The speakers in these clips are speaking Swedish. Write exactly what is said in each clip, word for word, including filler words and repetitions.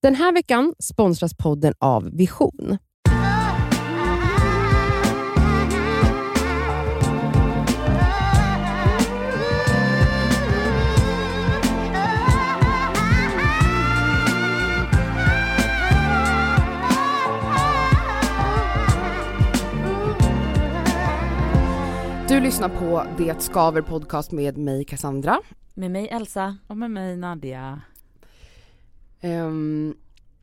Den här veckan sponsras podden av Vision. Du lyssnar på Det Skaver podcast med mig Cassandra. Med mig Elsa. Och med mig Nadia. Um,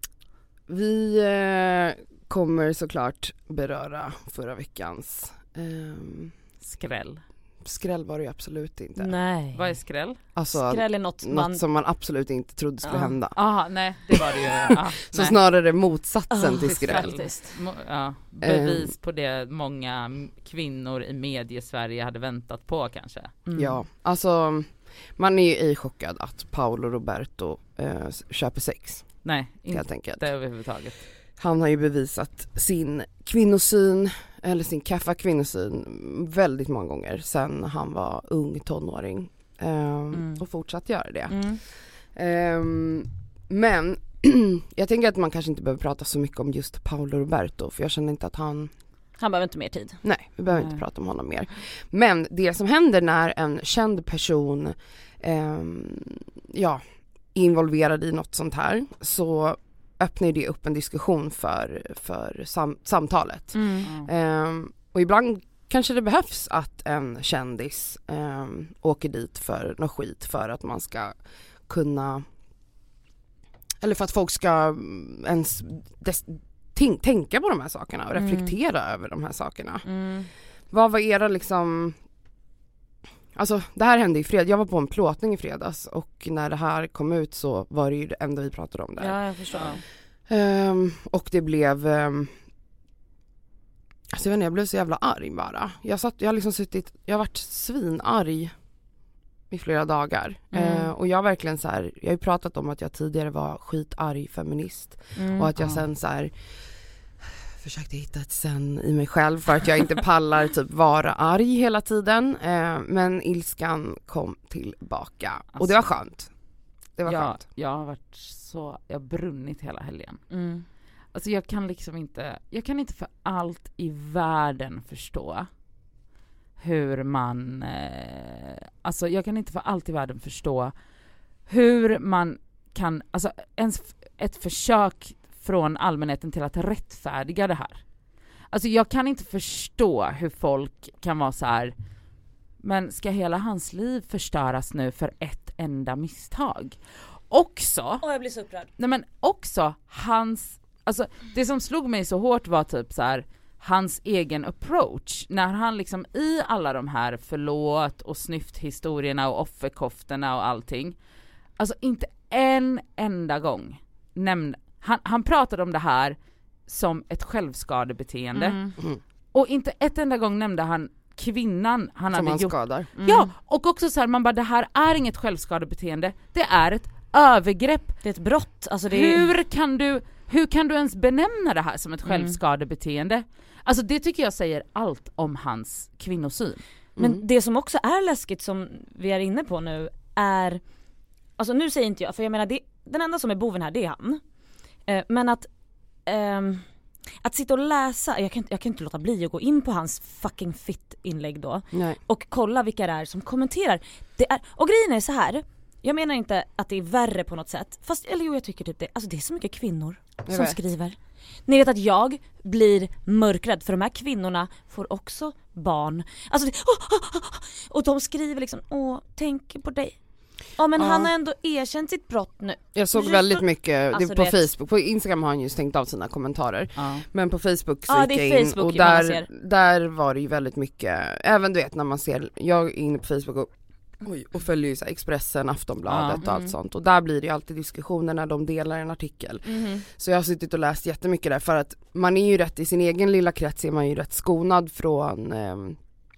vi uh, kommer såklart beröra förra veckans um, skräll. Skräll var det ju absolut inte. Nej. Vad är skräll? Alltså, skräll är något, något man... som man absolut inte trodde skulle ja. hända. Aha, nej, det var det ju. Ah, Så nej. snarare motsatsen oh, till skräll. Faktiskt. Ja, bevis um, på det många kvinnor i medie-Sverige hade väntat på kanske. Mm. Ja, alltså man är ju i chockad att Paolo Roberto eh, köper sex. Nej, helt enkelt. Det överhuvudtaget. Han har ju bevisat sin kvinnosyn eller sin kaffa kvinnosyn väldigt många gånger sedan han var ung tonåring um, mm. och fortsatt göra det. Mm. Um, men jag tänker att man kanske inte behöver prata så mycket om just Paolo Roberto, för jag känner inte att han Han behöver inte mer tid. Nej, vi behöver Nej. inte prata om honom mer. Men det som händer när en känd person um, ja, är involverad i något sånt här, så öppnar det upp en diskussion för, för sam- samtalet. Mm. Um, och ibland kanske det behövs att en kändis um, åker dit för något skit för att man ska kunna, eller för att folk ska ens des- t- tänka på de här sakerna och reflektera mm. över de här sakerna. Mm. Vad var era liksom... Alltså det här hände i fredag. Jag var på en plåtning i fredags och när det här kom ut så var det ju det enda vi pratade om där. Ja, jag förstår. Um, och det blev um, alltså jag vet inte, jag blev så jävla arg bara. Jag satt, jag har liksom suttit, jag har varit svinarg i flera dagar. Mm. Uh, och jag har verkligen så här, jag har ju pratat om att jag tidigare var skitarg feminist mm. och att jag ja. sen så här försökte hitta ett sen i mig själv för att jag inte pallar typ vara arg hela tiden. Uh, men ilskan kom tillbaka alltså, och det var skönt. Det var jag, skönt. Jag har varit så, jag har brunnit hela helgen. Mm. Alltså jag kan liksom inte, jag kan inte för allt i världen förstå hur man, eh, alltså jag kan inte för allt i världen förstå hur man kan, alltså ens ett försök från allmänheten till att rättfärdiga det här. Alltså jag kan inte förstå hur folk kan vara så här, men ska hela hans liv förstöras nu för ett enda misstag? Också... Åh, jag blir så upprörd. Nej, men också hans... Alltså, det som slog mig så hårt var typ så här, hans egen approach. När han liksom i alla de här förlåt och snyfthistorierna och offerkoftorna och allting. Alltså inte en enda gång nämnde... Han, han pratade om det här som ett självskadebeteende. Mm. Mm. Och inte ett enda gång nämnde han kvinnan han som hade han gjort. skadar. Mm. Ja, och också så här, man bara, det här är inget självskadebeteende. Det är ett övergrepp. Det är ett brott. Alltså det är... hur, kan du, hur kan du ens benämna det här som ett mm. självskadebeteende? Alltså det tycker jag säger allt om hans kvinnosyn. Men mm. det som också är läskigt som vi är inne på nu är, alltså nu säger inte jag, för jag menar det, den enda som är boven här det är han. Eh, men att ehm, att sitta och läsa, jag kan, jag kan inte låta bli att gå in på hans fucking fit-inlägg då. Nej. Och kolla vilka det är som kommenterar. Det är, och grejen är så här, jag menar inte att det är värre på något sätt. Fast, eller jo, jag tycker typ det. Alltså det är så mycket kvinnor jag som vet. skriver. Ni vet att jag blir mörkrädd för de här kvinnorna får också barn. Alltså det, oh, oh, oh, och de skriver liksom, åh, tänker på dig. Ja, men ja. han har ändå erkänt sitt brott nu. Jag såg väldigt mycket alltså, på Facebook. På Instagram har han ju stängt av sina kommentarer. Ja. Men på Facebook så ja, gick jag in och där, där var det ju väldigt mycket. Även du vet när man ser, jag är inne på Facebook och, oj, och följer ju så här Expressen, Aftonbladet ja. och allt mm. sånt. Och där blir det ju alltid diskussioner när de delar en artikel. Mm. Så jag har suttit och läst jättemycket där, för att man är ju rätt i sin egen lilla krets, är man ju rätt skonad från... Eh,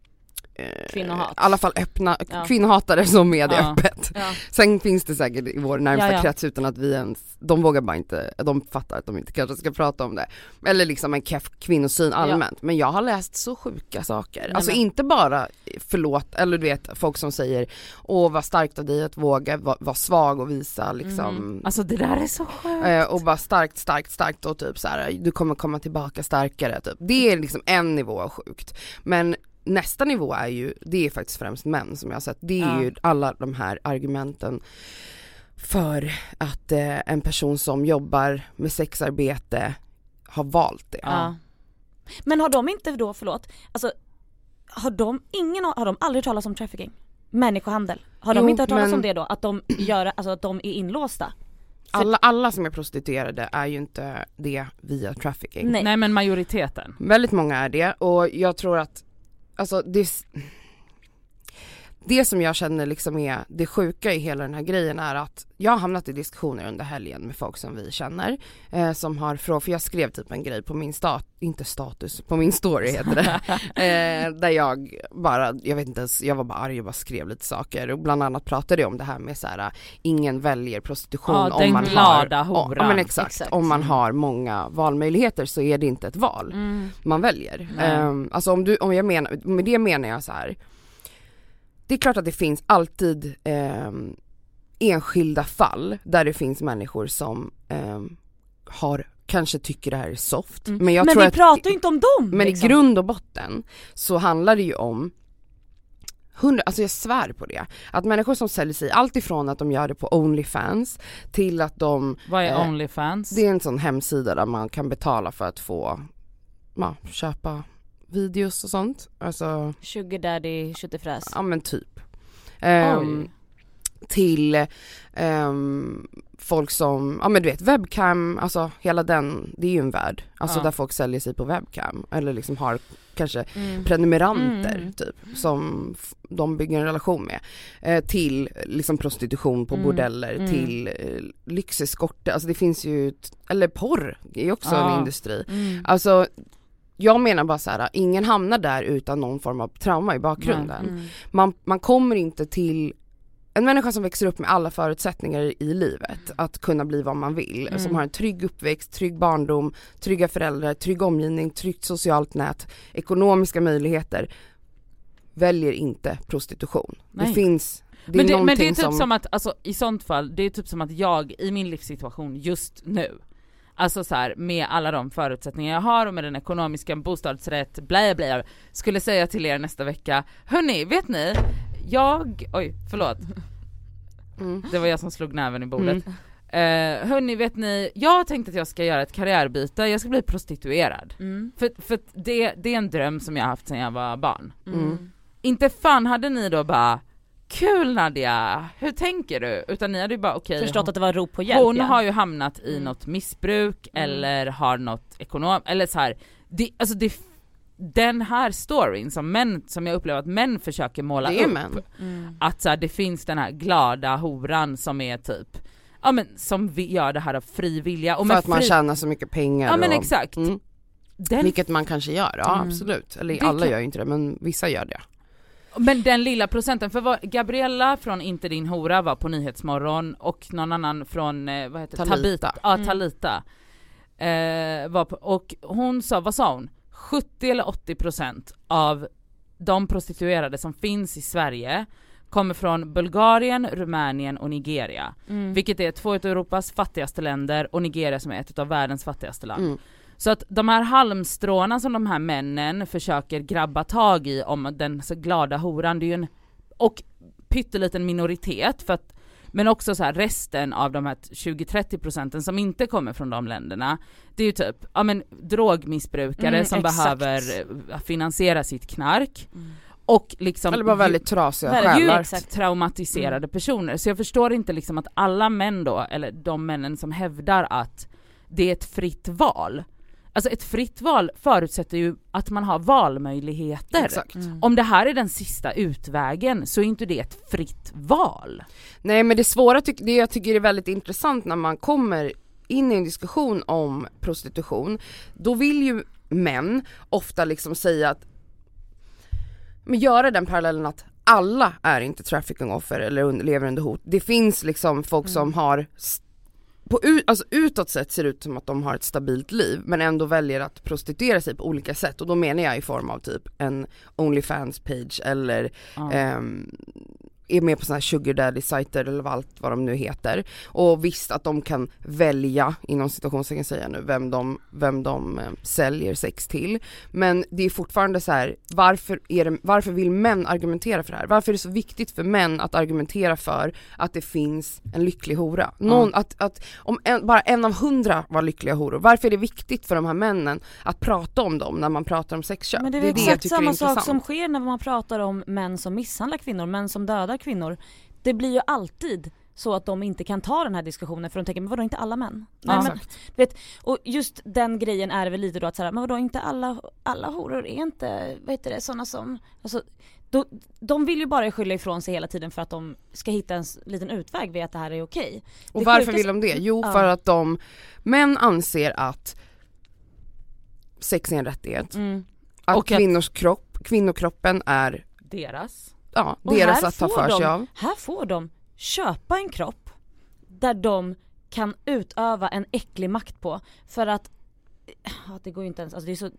Kvinnohat. I alla fall öppna, ja. kvinnohatare som är det ja. öppet. Ja. Sen finns det säkert i vår närmsta ja, ja. krets utan att vi ens, de vågar bara inte, de fattar att de inte kanske ska prata om det. Eller liksom en keff kvinnosyn allmänt. Ja. Men jag har läst så sjuka saker. Nej, alltså men. Inte bara, förlåt, eller du vet folk som säger, åh vad starkt av dig att våga vara var svag och visa liksom. Mm. Alltså det där är så sjukt. Eh, och bara starkt, starkt, starkt och typ så här, du kommer komma tillbaka starkare typ. Det är liksom en nivå av sjukt. Men nästa nivå är ju, det är faktiskt främst män som jag har sett, det är ja. ju alla de här argumenten för att eh, en person som jobbar med sexarbete har valt det. Ja. Men har de inte då, förlåt, alltså har de, ingen, har de aldrig talat om trafficking? Människohandel? Har de jo, inte hört talas men... om det då? Att de gör, alltså att de är inlåsta? För... Alla, alla som är prostituerade är ju inte det via trafficking. Nej, Nej men majoriteten. Väldigt många är det och jag tror att alltså det, det som jag känner liksom är det sjuka i hela den här grejen är att jag har hamnat i diskussioner under helgen med folk som vi känner eh, som har, för jag skrev typ en grej på min stat, inte status, på min story heter det eh, där jag bara, jag vet inte ens, jag var bara arg och bara skrev lite saker och bland annat pratade jag om det här med så här, ingen väljer prostitution ja, om man har om, ja, men exakt, exakt, om man har många valmöjligheter så är det inte ett val mm. man väljer. Eh, alltså om du, om jag menar, med det menar jag så här. Det är klart att det finns alltid eh, enskilda fall där det finns människor som eh, har kanske tycker det här är soft. Mm. Men, jag men tror vi att, pratar ju inte om dem. Men liksom. I grund och botten så handlar det ju om hundra, alltså jag svär på det. Att människor som säljer sig, allt ifrån att de gör det på OnlyFans till att de... Vad är eh, OnlyFans? Det är en sån hemsida där man kan betala för att få ja, köpa videos och sånt. Alltså, Sugar daddy, köttefräs. Ja men typ. Um, till um, folk som, ja men du vet webcam, alltså hela den, det är ju en värld. Alltså ja. Där folk säljer sig på webcam. Eller liksom har kanske mm. prenumeranter mm. typ. Som f- de bygger en relation med. Eh, till liksom prostitution på mm. bordeller. Mm. Till eh, lyxeskorter. Alltså det finns ju, eller porr är ju också ja. En industri. Mm. Alltså jag menar bara så här, ingen hamnar där utan någon form av trauma i bakgrunden. Mm. Man, man kommer inte till en människa som växer upp med alla förutsättningar i livet att kunna bli vad man vill. Mm. Som har en trygg uppväxt, trygg barndom, trygga föräldrar, trygg omgivning, tryggt socialt nät, ekonomiska möjligheter. Väljer inte prostitution. Nej. Det finns... Det men, det, men det är typ som... som att, alltså i sånt fall, det är typ som att jag i min livssituation just nu, alltså så här, med alla de förutsättningar jag har och med den ekonomiska bostadsrätt, blä blä, skulle säga till er nästa vecka, hörni, vet ni, jag, oj, förlåt. Mm. Det var jag som slog näven i bordet. Mm. Uh, hörni, vet ni, jag tänkte att jag ska göra ett karriärbyte, jag ska bli prostituerad. Mm. För, för det, det är en dröm som jag har haft sedan jag var barn. Mm. Inte fan hade ni då bara, kul Nadia, hur tänker du? Utan ni hade ju bara okej. Okay, förstått att det var rop på hjälp. Hon ja. har ju hamnat i mm. något missbruk mm. eller har något ekonom eller så här. Det, alltså det, den här storyn som män, som jag upplever att män försöker måla det är upp. Män. Mm. Att så här, det finns den här glada horan som är typ, ja men som vi gör det här av fri vilja. Och för att fri... man tjänar så mycket pengar. Ja men och... exakt. Mm. Den... Vilket man kanske gör, ja mm. absolut. Eller det alla kan... gör ju inte det, men vissa gör det. Men den lilla procenten, för vad, Gabriella från Inte din hora var på Nyhetsmorgon och någon annan från, vad heter Talita. Tabita, ja mm. Talita eh, var på, och hon sa, vad sa hon? sjuttio eller åttio procent av de prostituerade som finns i Sverige kommer från Bulgarien, Rumänien och Nigeria. Mm. Vilket är två av Europas fattigaste länder och Nigeria som är ett av världens fattigaste land. Mm. Så att de här halmstråna som de här männen försöker grabba tag i om den så glada horan, det är ju en och pytteliten minoritet för att, men också så här resten av de här tjugo till trettio procenten som inte kommer från de länderna, det är ju typ ja men drogmissbrukare mm, som exakt. Behöver finansiera sitt knark. Mm. Och liksom eller bara väldigt trasiga själar, traumatiserade mm. personer. Så jag förstår inte liksom att alla män då, eller de männen som hävdar att det är ett fritt val. Alltså ett fritt val förutsätter ju att man har valmöjligheter. Exakt. Mm. Om det här är den sista utvägen så är inte det ett fritt val. Nej, men det svåra, det jag tycker är väldigt intressant när man kommer in i en diskussion om prostitution, då vill ju män ofta liksom säga att men göra den parallellen att alla är inte trafficking-offer eller under, lever under hot. Det finns liksom folk mm. som har på, alltså utåt sett ser det ut som att de har ett stabilt liv men ändå väljer att prostituera sig på olika sätt, och då menar jag i form av typ en OnlyFans-page eller mm. um, är med på såna här sugar daddy-sajter eller allt vad de nu heter. Och visst att de kan välja, inom situationstecken säga nu, vem de, vem de eh, säljer sex till. Men det är fortfarande så här, varför, är det, varför vill män argumentera för det här? Varför är det så viktigt för män att argumentera för att det finns en lycklig hora? Någon, mm. att, att om en, bara en av hundra var lyckliga horor, varför är det viktigt för de här männen att prata om dem när man pratar om sexköp? Men det är, det är exakt det samma sak som sker när man pratar om män som misshandlar kvinnor, män som dödar kvinnor. Det blir ju alltid så att de inte kan ta den här diskussionen, för de tänker, men vadå, inte alla män? Nej, ja. men, vet, och just den grejen är väl lite då att säga, men vadå, inte alla, alla horor är inte, vad heter det, sådana som, alltså, då, de vill ju bara skylla ifrån sig hela tiden för att de ska hitta en liten utväg vid att det här är okej. Och det varför sjuka... vill de det? Jo, ja. för att de, män anser att sex är en rättighet. Mm. Att och kvinnors att... kropp, kvinnokroppen är deras. Ja, deras att ta för sig av. Här får de köpa en kropp där de kan utöva en äcklig makt på, för att ja, det går ju inte ens, alltså det är så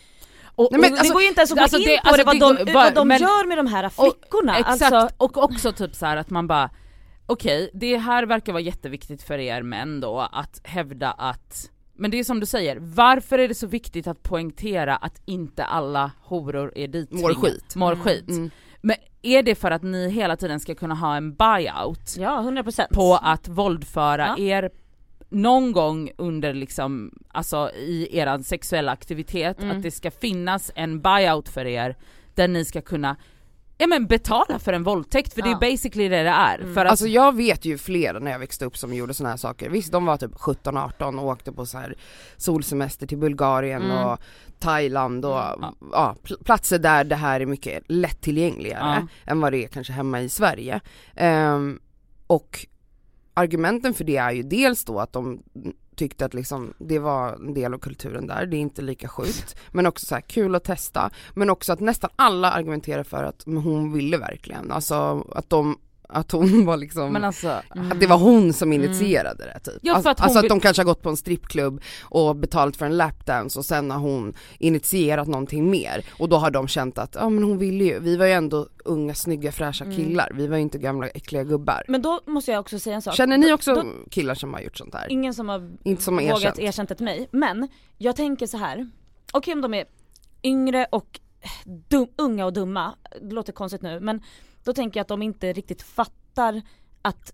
och, Nej, men, och, alltså, det går ju inte ens att alltså, gå in det, på alltså, det, vad det, de, går, vad de men, gör med de här flickorna. Och, exakt, alltså. och också typ så här att man bara okej, okay, det här verkar vara jätteviktigt för er män då att hävda att, men det är som du säger, varför är det så viktigt att poängtera att inte alla horor är dit mår skit. Mår skit. Mm. Men är det för att ni hela tiden ska kunna ha en buyout? Ja, hundra procent. På att våldföra ja. er någon gång under liksom, alltså i eran sexuella aktivitet, mm. att det ska finnas en buyout för er där ni ska kunna ja, men betala för en våldtäkt, för ja. det är basically det det är. Mm. För att... Alltså jag vet ju flera när jag växte upp som gjorde såna här saker. Visst, de var typ sjutton arton och åkte på så här solsemester till Bulgarien mm. och Thailand och mm. ja, pl- platser där det här är mycket lättillgängligare ja. än vad det är kanske hemma i Sverige. Um, och argumenten för det är ju dels då att de tyckte att liksom det var en del av kulturen där, det är inte lika sjukt, men också så här kul att testa, men också att nästan alla argumenterar för att men hon ville verkligen, alltså att de att hon var liksom men alltså, mm. att det var hon som initierade mm. det typ. Ja, alltså, att, alltså att vill... de kanske har gått på en strippklubb och betalat för en lapdance och sen har hon initierat någonting mer och då har de känt att ja men hon ville ju, vi var ju ändå unga snygga fräscha killar, mm. vi var ju inte gamla äckliga gubbar. Men då måste jag också säga en sak. Känner ni också då, killar som har gjort sånt här? Ingen som har, inte som har vågat erkänt. erkänt det till mig, men jag tänker så här. Okej, okay, om de är yngre och dum, unga och dumma, det låter konstigt nu, men då tänker jag att de inte riktigt fattar att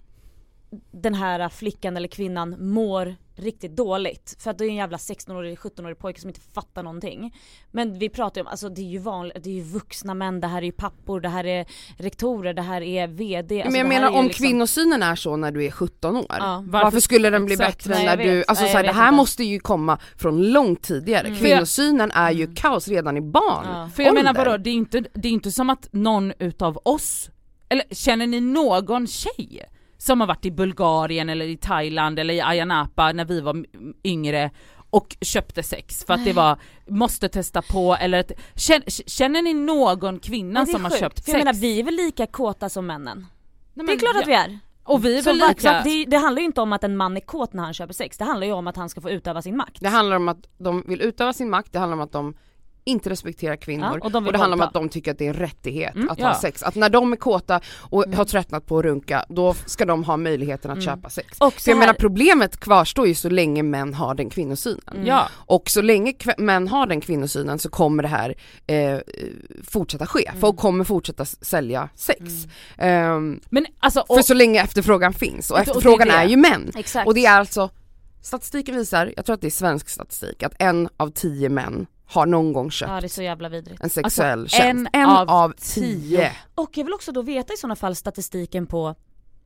den här flickan eller kvinnan mår riktigt dåligt. För att det är en jävla sexton-årig, sjutton-årig pojke som inte fattar någonting. Men vi pratar ju om, alltså det är ju vanligt, det är ju vuxna män, det här är ju pappor, det här är rektorer, det här är vd. Alltså men jag menar om liksom... kvinnosynen är så när du är sjutton år. Ja. Varför, Varför skulle den bli exakt. bättre Nej, när du, alltså Nej, så här, det här inte. måste ju komma från långt tidigare. Mm. Kvinnosynen är ju mm. kaos redan i barn. Ja. För jag Ålder. menar bara, det är inte det är inte som att någon utav oss, eller känner ni någon tjej som har varit i Bulgarien eller i Thailand eller i Ayia Napa när vi var yngre och köpte sex för att det var måste testa på, eller ett, känner, känner ni någon kvinna som sjukt, har köpt för sex? Jag menar, vi är väl lika kåta som männen. Nej, men, det är klart ja. att vi är. Och vi är väl så, lika... så det, det handlar ju inte om att en man är kåt när han köper sex. Det handlar ju om att han ska få utöva sin makt. Det handlar om att de vill utöva sin makt. Det handlar om att de inte respekterar kvinnor. Ja, och, de och det handlar om att de tycker att det är en rättighet mm, att ja. ha sex. Att när de är kåta och mm. har tröttnat på att runka, då ska de ha möjligheten att mm. köpa sex. Och För jag menar, problemet kvarstår ju så länge män har den kvinnosynen. Mm. Ja. Och så länge kv- män har den kvinnosynen så kommer det här eh, fortsätta ske. Mm. Folk kommer fortsätta s- sälja sex. Mm. Um, Men, alltså, och, för så länge efterfrågan finns. Och, och efterfrågan det är, det. är ju män. Exakt. Och det är alltså, statistiken visar, jag tror att det är svensk statistik, att en av tio män har någon gång köpt ja, det är så jävla vidrigt. en sexuell alltså, tjänst. En, en av, av tio. Och jag vill också då veta i sådana fall statistiken på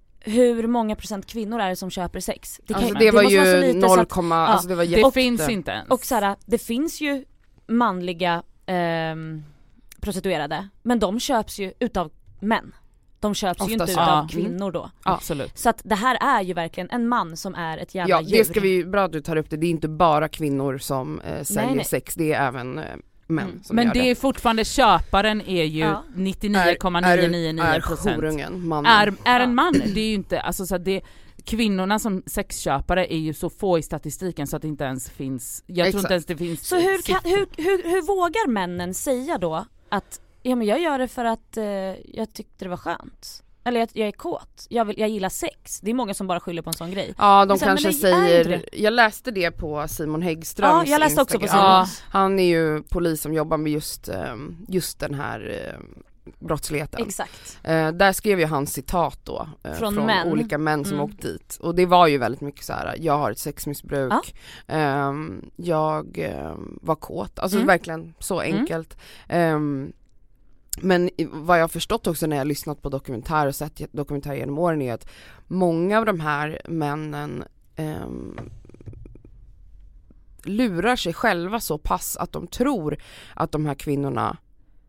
hur många procent kvinnor är det som köper sex. Det, kan, alltså, det, det var ju noll, att, ja, alltså det var det jätte... finns inte ens. Och såhär, det finns ju manliga eh, prostituerade, men de köps ju utav män. De köps Oftast, ju inte utav ja. kvinnor då. Ja, absolut. Så att det här är ju verkligen en man som är ett jävla ja, djur. det ska vi, bra att du tar upp det. Det är inte bara kvinnor som eh, säljer nej, nej. sex. Det är även eh, män Mm. som Men gör det det. är fortfarande, köparen är ju Ja. nittionio komma nio nio nio procent. Är horungen mannen. Är, är en Ja. man, det är ju inte, alltså så att det, kvinnorna som sexköpare är ju så få i statistiken så att det inte ens finns, jag tror Exakt. inte ens det finns. Så hur, kan, hur, hur, hur vågar männen säga då att ja, men jag gör det för att eh, jag tyckte det var skönt? Eller jag, jag är kåt, jag, vill, jag gillar sex. Det är många som bara skyller på en sån grej. Ja, de Men sen, kanske men det är säger, inte jag läste det på Simon Häggströms Ja, jag läste också på Instagram. Simons. Ja, han är ju polis som jobbar med just, ehm, just den här eh, brottsligheten. Exakt. Eh, där skrev ju han citat då eh, Från från, män. olika män som Mm. åkt dit. Och det var ju väldigt mycket så här: jag har ett sexmissbruk, Ja. ehm, jag ehm, var kåt. Alltså Mm. verkligen så enkelt. Ehm, men i- vad jag har förstått också när jag har lyssnat på dokumentär och sett dokumentär genom åren är att många av de här männen ehm, lurar sig själva så pass att de tror att de här kvinnorna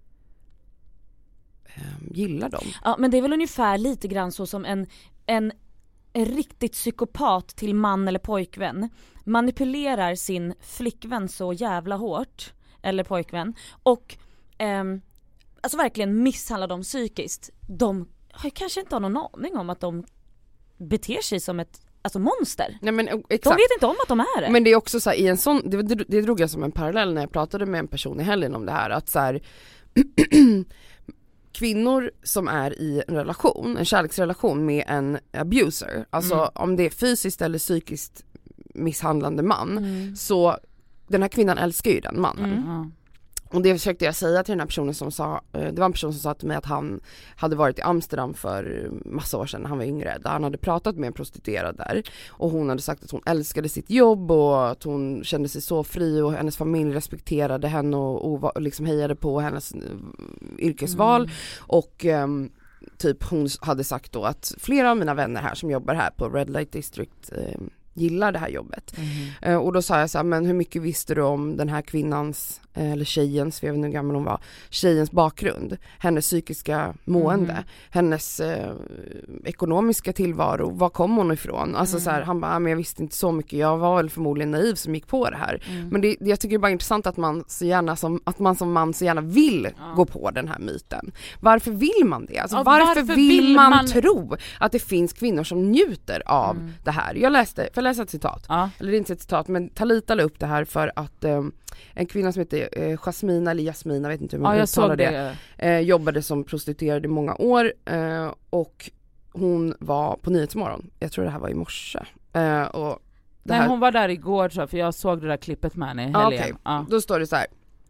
ehm, gillar dem. Ja, men det är väl ungefär lite grann så som en, en, en riktigt psykopat till man eller pojkvän manipulerar sin flickvän så jävla hårt, eller pojkvän, och ehm, alltså verkligen misshandlar dem psykiskt. De har kanske inte har någon aning om att de beter sig som ett alltså monster. Nej, men, eh, De exakt. vet inte om att de är det. Men det är också så här, i en sån, det, det, det drog jag som en parallell när jag pratade med en person i helgen om det här, att så här, kvinnor som är i en relation, en kärleksrelation med en abuser, alltså Mm. om det är fysiskt eller psykiskt misshandlande man, Mm. så den här kvinnan älskar ju den mannen. Mm. Ja. Och det försökte jag säga till den här personen som sa, eh, det var en person som sa till mig att han hade varit i Amsterdam för massa år sedan när han var yngre, där han hade pratat med en prostituerad där, och hon hade sagt att hon älskade sitt jobb och att hon kände sig så fri och hennes familj respekterade henne och, och, och liksom hejade på hennes eh, yrkesval. Mm. Och ehm, typ hon hade sagt då att flera av mina vänner här som jobbar här på Red Light District eh, gillar det här jobbet. Mm. Eh, och då sa jag så här, men hur mycket visste du om den här kvinnans, eh, eller tjejens, för jag vet inte hur gammal hon var, tjejens bakgrund, hennes psykiska mående, Mm. hennes eh, ekonomiska tillvaro, var kom hon ifrån? Alltså Mm. så här, han bara, ah, men jag visste inte så mycket, jag var väl förmodligen naiv som gick på det här. Mm. Men det, jag tycker det är bara intressant att man så gärna som, att man som man så gärna vill Ja. gå på den här myten. Varför vill man det? Alltså, Ja, varför, varför vill, vill man, man- tro att det finns kvinnor som njuter av Mm. det här? Jag läste, får jag läsa ett citat? Ja. Eller det är inte ett citat, men Talita la upp det här för att eh, en kvinna som heter eh, Jasmina eller Jasmina, vet inte hur man Ja, jag uttalar såg det, det. Eh, jobbade som prostituerad i många år eh, och hon var på Nyhetsmorgon, jag tror det här var i morse. Eh, och det Nej, här, hon var där igår tror jag, för jag såg det där klippet med henne i Ja, helgen. okej. Ja. Då står det så här.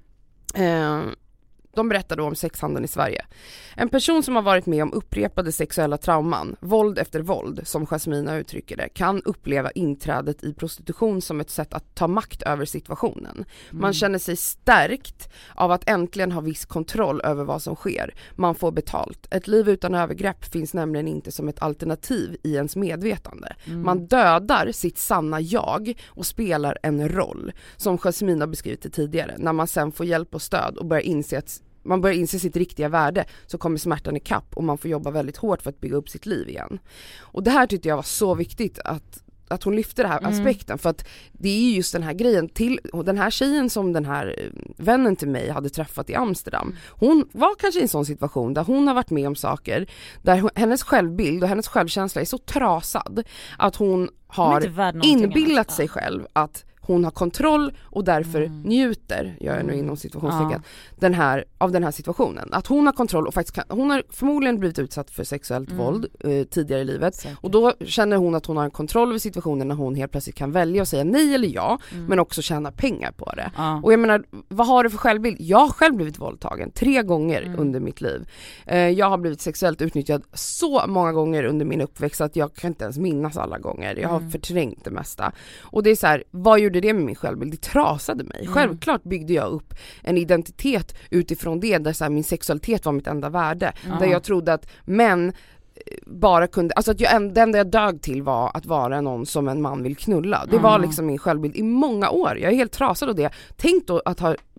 Eh, de berättar då om sexhandeln i Sverige. En person som har varit med om upprepade sexuella trauman, våld efter våld, som Jasmina uttrycker det, kan uppleva inträdet i prostitution som ett sätt att ta makt över situationen. Man Mm. känner sig stärkt av att äntligen ha viss kontroll över vad som sker. Man får betalt. Ett liv utan övergrepp finns nämligen inte som ett alternativ i ens medvetande. Mm. Man dödar sitt sanna jag och spelar en roll, som Jasmina beskrivit det tidigare. När man sen får hjälp och stöd och börjar inse att man börjar inse sitt riktiga värde, så kommer smärtan i kapp och man får jobba väldigt hårt för att bygga upp sitt liv igen. Och det här tyckte jag var så viktigt att att hon lyfte den här Mm. aspekten, för att det är just den här grejen till, och den här tjejen som den här vännen till mig hade träffat i Amsterdam, hon var kanske i en sån situation där hon har varit med om saker där hennes självbild och hennes självkänsla är så trasad att hon Hon är har inte värd någonting inbillat annars. sig själv att hon har kontroll och därför Mm. njuter, gör jag nu Mm. inom situationstecken, Ja. den här, av den här situationen. Att hon har kontroll och faktiskt kan, hon har förmodligen blivit utsatt för sexuellt Mm. våld eh, tidigare i livet. Säkert. Och då känner hon att hon har en kontroll över situationen när hon helt plötsligt kan välja och säga nej eller ja, Mm. men också tjäna pengar på det. Ja. Och jag menar, vad har du för självbild? Jag har själv blivit våldtagen tre gånger Mm. under mitt liv. Eh, jag har blivit sexuellt utnyttjad så många gånger under min uppväxt att jag kan inte ens minnas alla gånger. Jag har Mm. förträngt det mesta. Och det är så här, vad gjorde det med min självbild? Det trasade mig. Mm. Självklart byggde jag upp en identitet utifrån det, där så här, min sexualitet var mitt enda värde. Ja. Där jag trodde att män bara kunde, alltså att jag, det enda jag dög till var att vara någon som en man vill knulla. Det var Ja. liksom min självbild i många år. Jag är helt trasad av det. Tänk då att ha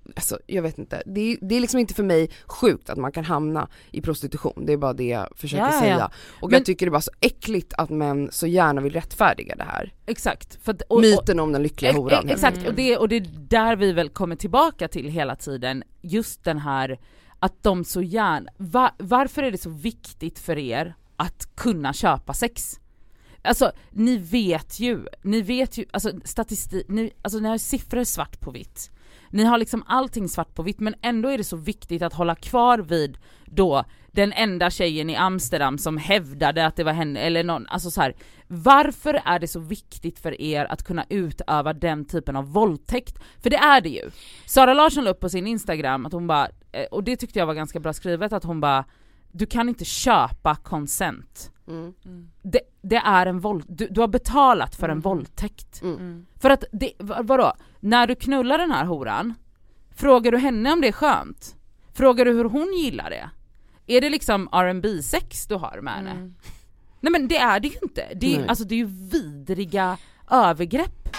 alltså jag vet inte, det är, det är liksom inte för mig sjukt att man kan hamna i prostitution, det är bara det jag försöker ja, ja, säga ja. och Men, jag tycker det är bara så äckligt att män så gärna vill rättfärdiga det här. Exakt. För att, och, myten om den lyckliga horan. E- exakt, Mm. och det, och det är där vi väl kommer tillbaka till hela tiden, just den här att de så gärna, va, varför är det så viktigt för er att kunna köpa sex? Alltså ni vet ju, ni vet ju, alltså statistik, ni, alltså ni har siffror svart på vitt. Ni har liksom allting svart på vitt, men ändå är det så viktigt att hålla kvar vid då den enda tjejen i Amsterdam som hävdade att det var henne, eller någon, alltså så här, varför är det så viktigt för er att kunna utöva den typen av våldtäkt? För det är det ju. Sara Larsson la upp på sin Instagram att hon bara, och det tyckte jag var ganska bra skrivet, att hon bara, du kan inte köpa consent. Mm. Mm. Det, det är en våld, du, du har betalat för en Mm. våldtäkt. Mm. Mm. För att, det, vadå? När du knullar den här horan, frågar du henne om det är skönt? Frågar du hur hon gillar det? Är det liksom R and B-sex du har med henne? Mm. Nej men det är det ju inte. Det är, alltså, det är ju vidriga övergrepp.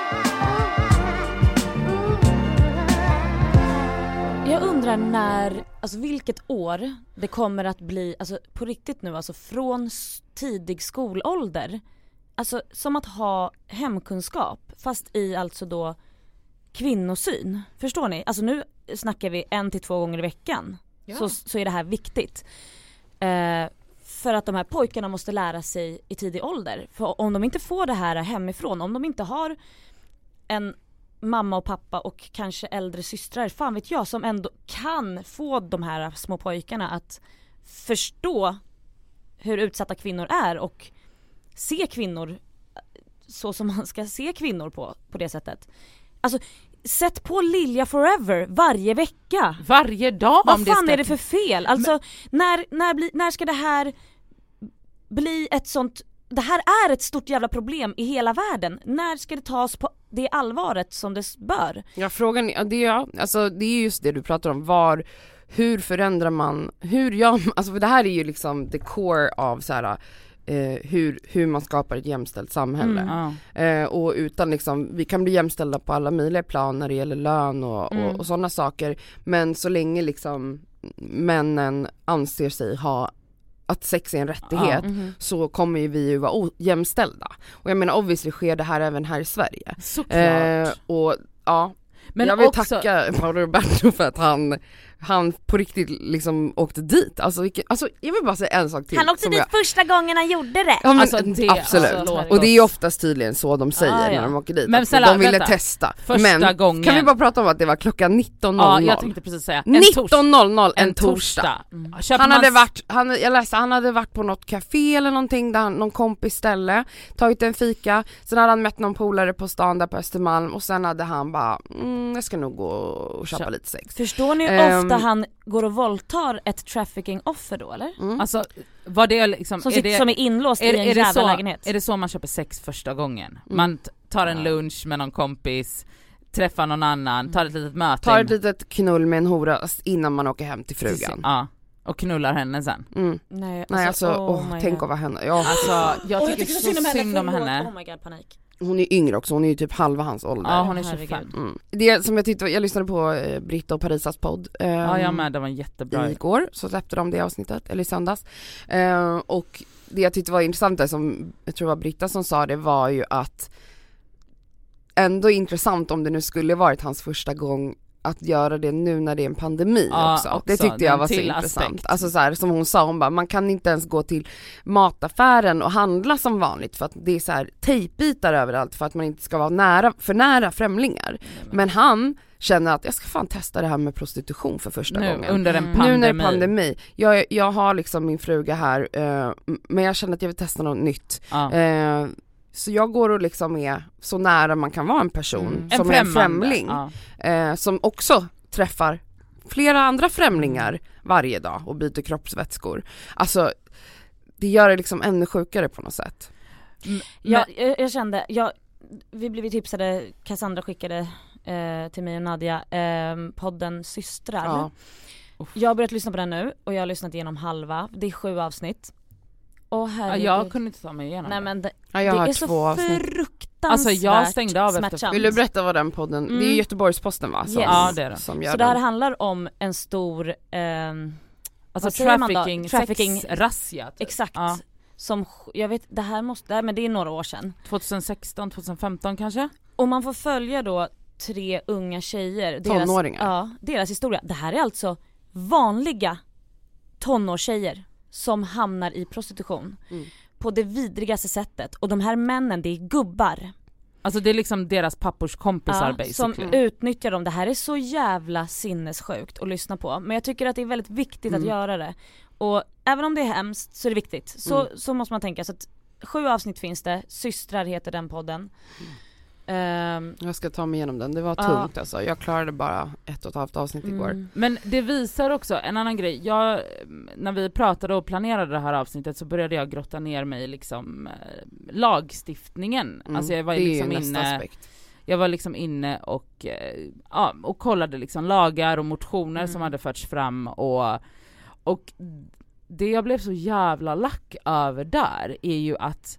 Jag undrar när, alltså vilket år det kommer att bli, alltså på riktigt nu, alltså från tidig skolålder, alltså som att ha hemkunskap fast i alltså då kvinnosyn, förstår ni? Alltså nu snackar vi en till två gånger i veckan, Ja. så, så är det här viktigt. Eh, för att de här pojkarna måste lära sig i tidig ålder, för om de inte får det här hemifrån, om de inte har en mamma och pappa och kanske äldre systrar, fan vet jag, som ändå kan få de här små pojkarna att förstå hur utsatta kvinnor är och se kvinnor så som man ska se kvinnor på, på det sättet. Alltså, sätt på Lilja Forever varje vecka. Varje dag. Vad om fan det ska... är det för fel? Alltså, Men... när, när, bli, när ska det här bli ett sånt... Det här är ett stort jävla problem i hela världen. När ska det tas på det allvaret som det bör? Ja, frågan är, det, är, alltså, det är just det du pratar om. Var, hur förändrar man, hur gör man, alltså för det här är ju liksom the core av så här, eh, hur, hur man skapar ett jämställt samhälle. Mm. Eh, och utan liksom, vi kan bli jämställda på alla möjliga plan när det gäller lön och, Mm. och, och sådana saker. Men så länge liksom männen anser sig ha att sex är en rättighet, Ja. Mm-hmm. så kommer ju vi ju vara ojämställda. Och jag menar, obviously sker det här även här i Sverige. Såklart. Eh, och ja, Men jag vill också... tacka Paolo Roberto för att han, han på riktigt liksom åkte dit. Alltså, vilken, alltså jag vill bara säga en sak till. Han åkte som dit jag, första gången han gjorde det. ja, men, Alltså, det- absolut. alltså, och det är ju oftast tydligen så de säger Ah, ja. när de åker dit. Men att snälla, de ville vänta. testa. Första Men gången. kan vi bara prata om att det var klockan nitton noll Ja, noll. jag tänkte precis säga. En nitton noll noll en, en torsdag. torsdag. Mm. Köper Han man hade s- varit, han, jag läste, han hade varit på något café eller någonting där han, någon kompis ställe, tagit en fika, sen hade han mött någon polare på stan där på Östermalm och sen hade han bara, mm, jag ska nog gå och köpa Köp. lite sex. Förstår ni hur Ehm. ofta han går och våldtar ett trafficking-offer då, eller? Mm. Alltså, vad det liksom... Som, är sitter, det, som är inlåst är, i en är, det jävla så, lägenhet. är det så man köper sex första gången? Mm. Man t- tar en Ja. lunch med någon kompis, träffar någon annan, tar ett litet möte. Tar ett litet knull med en hora innan man åker hem till frugan. Ja, och knullar henne sen. Mm. Nej, alltså, Nej alltså, oh åh, my tänk God. att vara henne. Ja, Alltså, jag Åh, tycker så synd om förlåt. henne. Oh my God, panik. hon är yngre också, hon är ju typ halva hans ålder. Ja, hon är Herregud. tjugofem. Mm. Det som jag tyckte, jag lyssnade på eh, Britta och Parisas podd. ehm, Ja, jag med, det var jättebra. Igår så släppte de det avsnittet, eller i söndags. Eh, och det jag tyckte var intressant, där, som jag tror det var Britta som sa det, var ju att ändå intressant om det nu skulle varit hans första gång att göra det nu när det är en pandemi Ja, också. också. Det tyckte Det är jag en var så till intressant. aspekt. Alltså så här, som hon sa, hon bara, man kan inte ens gå till mataffären och handla som vanligt för att det är så här tejpbitar överallt för att man inte ska vara nära, för nära främlingar. Men han känner att jag ska fan testa det här med prostitution för första Nu, gången. under en Mm. pandemi. Nu när det är pandemi. Jag, jag har liksom min fruga här, eh, men jag känner att jag vill testa något nytt. Ja. Eh, så jag går och liksom är så nära man kan vara en person Mm. som en är en främmande. främling. Ja. Eh, som också träffar flera andra främlingar varje dag och byter kroppsvätskor. Alltså, det gör det liksom ännu sjukare på något sätt. Men, Jag, jag, jag kände, jag, vi blev tipsade, Cassandra skickade eh, till mig och Nadia eh, podden Systrar. Ja. Jag har börjat lyssna på den nu och jag har lyssnat igenom halva, det är sju avsnitt. Åh, herregud. Ja, jag kunde inte ta mig igenom. Nej, men det, Ja, jag det har är två så avsnitt. fruktansvärt Alltså, jag stängde av efter- smärtsamt. Vill du berätta vad den podden, Mm. det är Göteborgs-Posten va? Som, Yes. Ja, det är det. som gör Så det här den. handlar om en stor ehm, Alltså vad säger man då? trafficking, Trafficking. sexrazzia. Typ. exakt Ja. som, jag vet, det här måste, det här, men det är några år sedan. tjugohundrasexton, tjugohundrafemton kanske? Och man får följa då tre unga tjejer, deras, Tonåringar. ja, deras historia. Det här är alltså vanliga tonårstjejer som hamnar i prostitution Mm. på det vidrigaste sättet. Och de här männen, det är gubbar. Alltså det är liksom deras pappors kompisar Ja, som basically. utnyttjar dem. Det här är så jävla sinnessjukt att lyssna på. Men jag tycker att det är väldigt viktigt Mm. att göra det. Och även om det är hemskt så är det viktigt. Så, Mm. så måste man tänka. Så att sju avsnitt finns det. Systrar heter den podden. Ehm, Jag ska ta mig igenom den, det var Ja. tungt alltså. Jag klarade bara ett och ett halvt avsnitt igår. mm. Men det visar också en annan grej. Jag, när vi pratade och planerade det här avsnittet så började jag grotta ner mig i liksom, eh, lagstiftningen. Mm. Alltså jag var det är liksom ju nästa inne, aspekt. jag var liksom inne och, eh, ja, och kollade liksom lagar och motioner Mm. som hade förts fram och, och det jag blev så jävla lack över där är ju att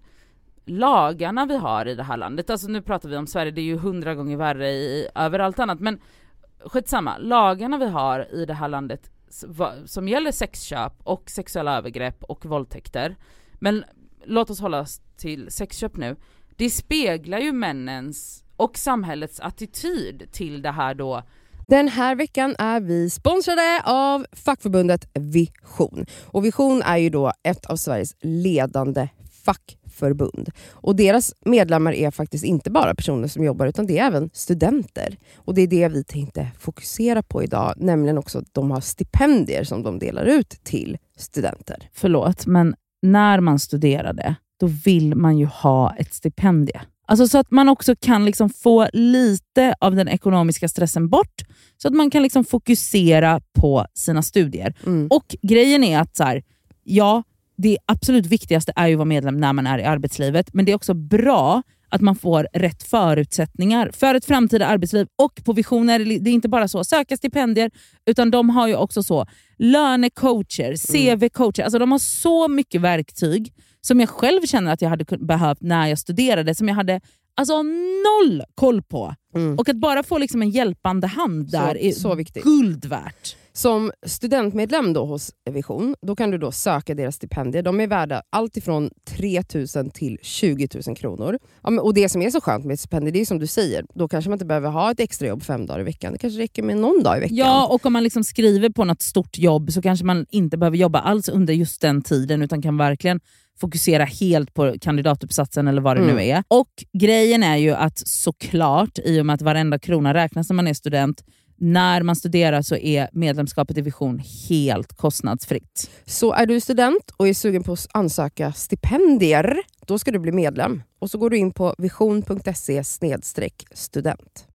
lagarna vi har i det här landet, alltså nu pratar vi om Sverige, det är ju hundra gånger värre i överallt annat, men skitsamma, lagarna vi har i det här landet som gäller sexköp och sexuella övergrepp och våldtäkter, men låt oss hålla oss till sexköp nu, det speglar ju männens och samhällets attityd till det här då. Den här veckan är vi sponsrade av fackförbundet Vision. Och Vision är ju då ett av Sveriges ledande fackförbund. Och deras medlemmar är faktiskt inte bara personer som jobbar utan det är även studenter. Och det är det vi tänkte fokusera på idag. Nämligen också att de har stipendier som de delar ut till studenter. Förlåt, men när man studerade då vill man ju ha ett stipendie. Alltså så att man också kan liksom få lite av den ekonomiska stressen bort. Så att man kan liksom fokusera på sina studier. Mm. Och grejen är att så här, ja, det absolut viktigaste är ju att vara medlem när man är i arbetslivet. Men det är också bra att man får rätt förutsättningar för ett framtida arbetsliv. Och på Vision är det, det är inte bara så söka stipendier, utan de har ju också så lönecoacher, C V-coacher. Alltså de har så mycket verktyg som jag själv känner att jag hade behövt när jag studerade, som jag hade alltså noll koll på. Mm. Och att bara få liksom en hjälpande hand där Så- är så viktigt. guld värt. Som studentmedlem då hos Vision, då kan du då söka deras stipendier. De är värda allt ifrån tre tusen till tjugo tusen kronor. Ja, men, och det som är så skönt med ett stipendium, det är som du säger, då kanske man inte behöver ha ett extra jobb fem dagar i veckan. Det kanske räcker med någon dag i veckan. Ja, och om man liksom skriver på något stort jobb så kanske man inte behöver jobba alls under just den tiden, utan kan verkligen fokusera helt på kandidatuppsatsen eller vad det Mm. nu är. Och grejen är ju att såklart, i och med att varenda krona räknas när man är student, när man studerar så är medlemskapet i Vision helt kostnadsfritt. Så är du student och är sugen på att ansöka stipendier, då ska du bli medlem. Och så går du in på vision punkt se snedstreck student.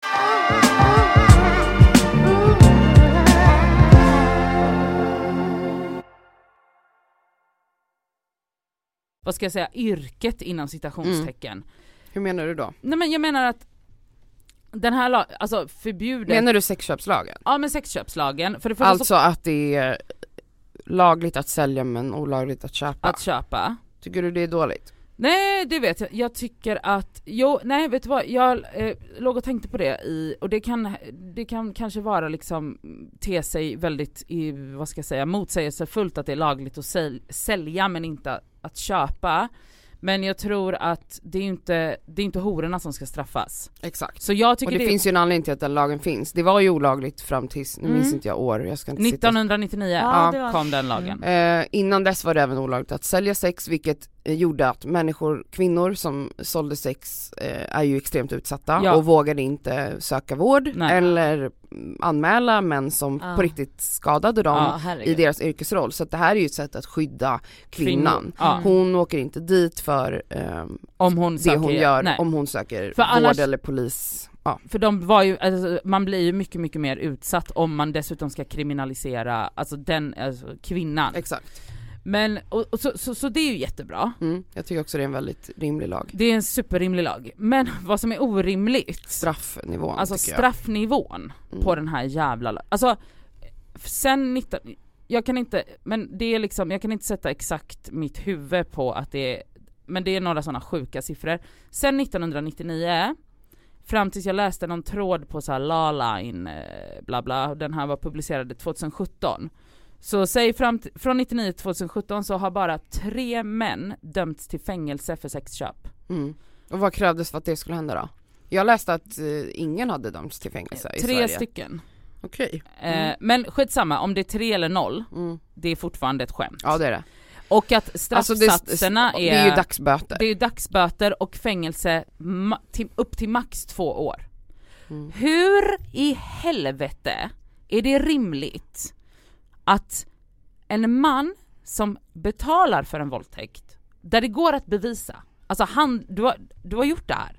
Vad ska jag säga, yrket inom citationstecken. Mm. Hur menar du då? Nej, men jag menar att den här lag, alltså förbjudet. Menar du sexköpslagen? Ja, men sexköpslagen. För det första Alltså så, att det är lagligt att sälja men olagligt att köpa. att köpa. Tycker du det är dåligt? Nej, det vet jag. Jag tycker att, jo, nej vet du vad, jag eh, låg och tänkte på det i, och det kan, det kan kanske vara liksom, te sig väldigt, i, vad ska jag säga, motsägelsefullt att det är lagligt att säl- sälja men inte att köpa. Men jag tror att det är inte, det är inte hororna som ska straffas. Exakt. Så jag tycker Och det, det finns ju en anledning till att den lagen finns. Det var ju olagligt fram tills, nu Mm. minns inte jag år, jag ska inte sitta. nittonhundranittio Ja, det var- kom den lagen. Eh, innan dess var det även olagligt att sälja sex, vilket eh, gjorde att människor, kvinnor som sålde sex eh, är ju extremt utsatta Ja. och vågade inte söka vård Nej. eller mm, anmäla män som Ah. på riktigt skadade dem Ja, i herregud. deras yrkesroll. Så att det här är ju ett sätt att skydda kvinnan. Kvinnor. Ja. Hon åker inte dit för ehm, Om hon det söker, hon gör, nej. om hon söker För vård annars- eller polis. Ja. För de var ju, alltså, man blir ju mycket mycket mer utsatt om man dessutom ska kriminalisera alltså den, alltså kvinnan. Exakt. Men, och, och så, så, så det är ju jättebra. Mm. Jag tycker också det är en väldigt rimlig lag. Det är en superrimlig lag. Men vad som är orimligt, Straffnivån alltså tycker jag. straffnivån Mm. på den här jävla, alltså sen nitton, jag kan inte, men det är liksom, jag kan inte sätta exakt mitt huvud på att det är, men det är några sådana sjuka siffror. Sen nittonhundranittionio, fram tills jag läste någon tråd på så här Lawline, eh, bla bla, den här var publicerad tjugosjutton. Så säg fram t- från nittionio till tjugosjutton så har bara tre män dömts till fängelse för sexköp. Mm. Och vad krävdes för att det skulle hända då? Jag läste att eh, ingen hade dömts till fängelse i Tre Sverige. stycken. Okej. Mm. Eh, men skitsamma, om det är tre eller noll, Mm. det är fortfarande ett skämt. Ja, det är det. Och att straffsatserna alltså det, är... det är ju dagsböter. Det är dagsböter och fängelse ma- till, upp till max två år. Mm. Hur i helvete är det rimligt att en man som betalar för en våldtäkt, där det går att bevisa, alltså han, du har, du har gjort det här,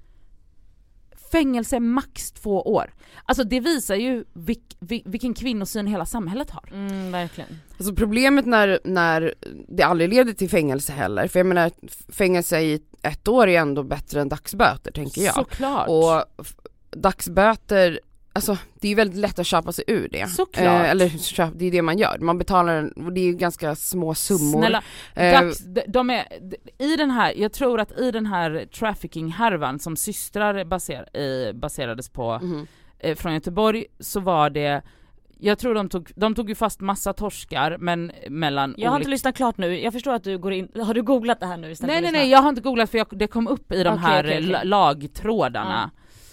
fängelse max två år. Alltså det visar ju vilk, vil, vilken kvinnosyn hela samhället har. Mm, verkligen. Alltså problemet när, när det aldrig leder till fängelse heller, för jag menar fängelse i ett år är ändå bättre än dagsböter, tänker jag. Såklart. Och f- dagsböter, alltså det är ju väldigt lätt att köpa sig ur det. Såklart. Eh, eller köp, det är det man gör. Man betalar, och det är ju ganska små summor. Snälla, Eh, dags, de, de är, i den här, jag tror att i den här trafficking-härvan som systrar baser, eh, baserades på mhm. eh, från Göteborg, så var det, jag tror de tog, de tog ju fast massa torskar, men mellan Jag har olika... inte lyssnat klart nu, jag förstår att du går in, har du googlat det här nu istället Nej för nej att lyssna? nej, jag har inte googlat för jag, det kom upp i de Okej, här okej, okej. la- lagtrådarna.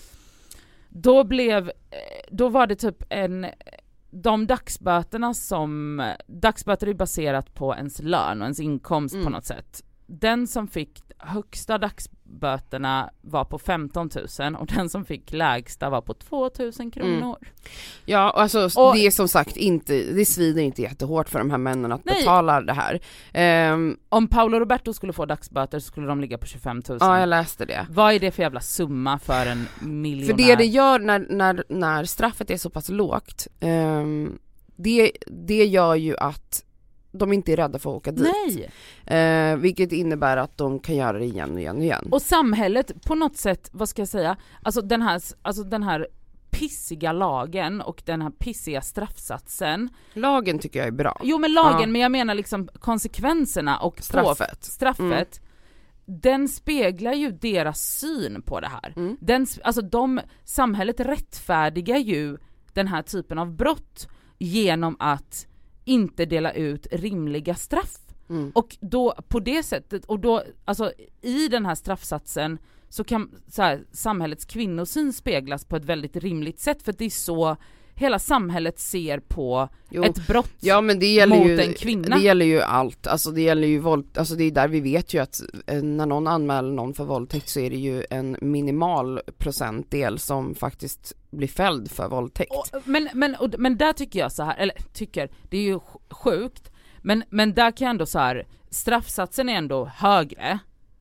Då blev, eh, då var det typ en, de dagsböterna som, dagsböter är baserat på ens lön och ens inkomst Mm. på något sätt. Den som fick högsta dagsböterna var på femton tusen och den som fick lägsta var på två tusen kronor. Ja, alltså Och- det är som sagt inte, det svider inte jättehårt för de här männen att Nej. betala det här. Ehm, Om Paolo Roberto skulle få dagsböter så skulle de ligga på tjugofem tusen. ja, jag läste det. Vad är det för jävla summa för en miljonär? För det det gör när, när, när straffet är så pass lågt, ehm, det, det gör ju att de inte är rädda för att åka dit. Nej! Eh, vilket innebär att de kan göra det igen och igen och igen. Och samhället på något sätt, vad ska jag säga, alltså den här, alltså den här pissiga lagen och den här pissiga straffsatsen. Lagen tycker jag är bra. Jo men lagen, Ja. men jag menar liksom konsekvenserna och Straffet. På, straffet. Den speglar ju deras syn på det här. Mm. Den, alltså de, samhället rättfärdigar ju den här typen av brott genom att inte dela ut rimliga straff. Mm. Och då på det sättet, och då alltså i den här straffsatsen så kan så här, samhällets kvinnosyn speglas på ett väldigt rimligt sätt, för att det är så hela samhället ser på Jo. ett brott. Ja, men det gäller mot ju, en kvinna. det gäller ju allt, alltså det gäller ju våld, alltså det är där vi vet ju att eh, när någon anmäler någon för våldtäkt så är det ju en minimal procentdel som faktiskt blir fälld för våldtäkt. Och, men, men, och, men där tycker jag så här, eller tycker, det är ju sjukt, men, men där kan jag ändå så här, straffsatsen är ändå högre.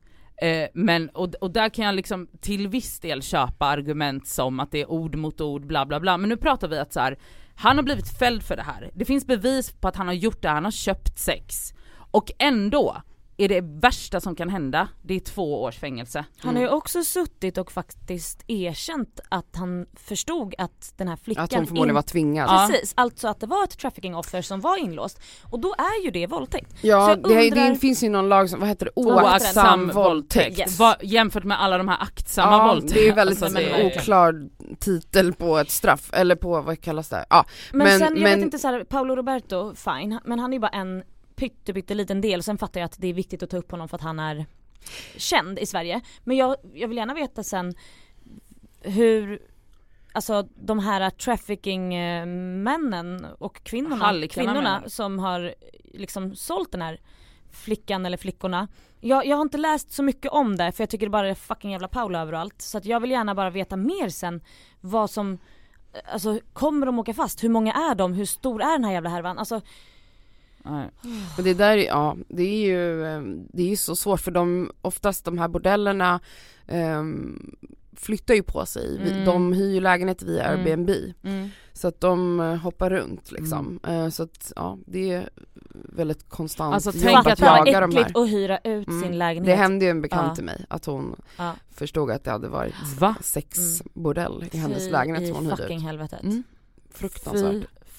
Eh, men, och, och där kan jag liksom till viss del köpa argument som att det är ord mot ord, bla bla bla. Men nu pratar vi att så här, han har blivit fälld för det här. Det finns bevis på att han har gjort det, han har köpt sex. Och ändå är det värsta som kan hända, det är två års fängelse. Han har ju också suttit och faktiskt erkänt att han förstod att den här flickan Att hon förmodligen in- var tvingad. Ja. Precis, alltså att det var ett trafficking-offer som var inlåst. Och då är ju det våldtäkt. Så Ja, jag det, undrar- det finns ju någon lag som, vad heter det? Oaktsam Oaktsam våldtäkt. Yes. Va, jämfört med alla de här aktsamma Ja, våldtäkter. det är väldigt Alltså, det en är- oklar titel på ett straff, eller på, vad kallas det? Ja, Men, men, sen, jag men vet inte så här, Paolo Roberto, fine, men han är ju bara en pytte, pytte liten del. Sen fattar jag att det är viktigt att ta upp honom för att han är känd i Sverige. Men jag, jag vill gärna veta sen hur, alltså de här trafficking-männen och kvinnorna, Hallickarna kvinnorna menar du? som har liksom sålt den här flickan eller flickorna. Jag, jag har inte läst så mycket om det, för jag tycker det bara är fucking jävla Paolo överallt. Så att jag vill gärna bara veta mer sen vad som, alltså kommer de åka fast? Hur många är de? Hur stor är den här jävla härvan? Alltså, Nej. Men det där, ja, det är ju eh, det är ju så svårt, för de, oftast de här bordellerna um, flyttar ju på sig. Vi- Mm. De hyr ju lägenhet via Mm. Airbnb. mm. Så att de eh, hoppar runt liksom. Eh, så att ja, det är väldigt konstant Alltså, jobb tänk att att det var jaga de här. äckligt att hyra ut Mm. sin lägenhet. Det hände ju en bekant Ja. till mig att hon Ja. förstod att det hade varit Va? sexbordell i hennes Fy lägenhet i som hon hyrde fucking ut. helvetet. Mm. Fruktansvärt. Fy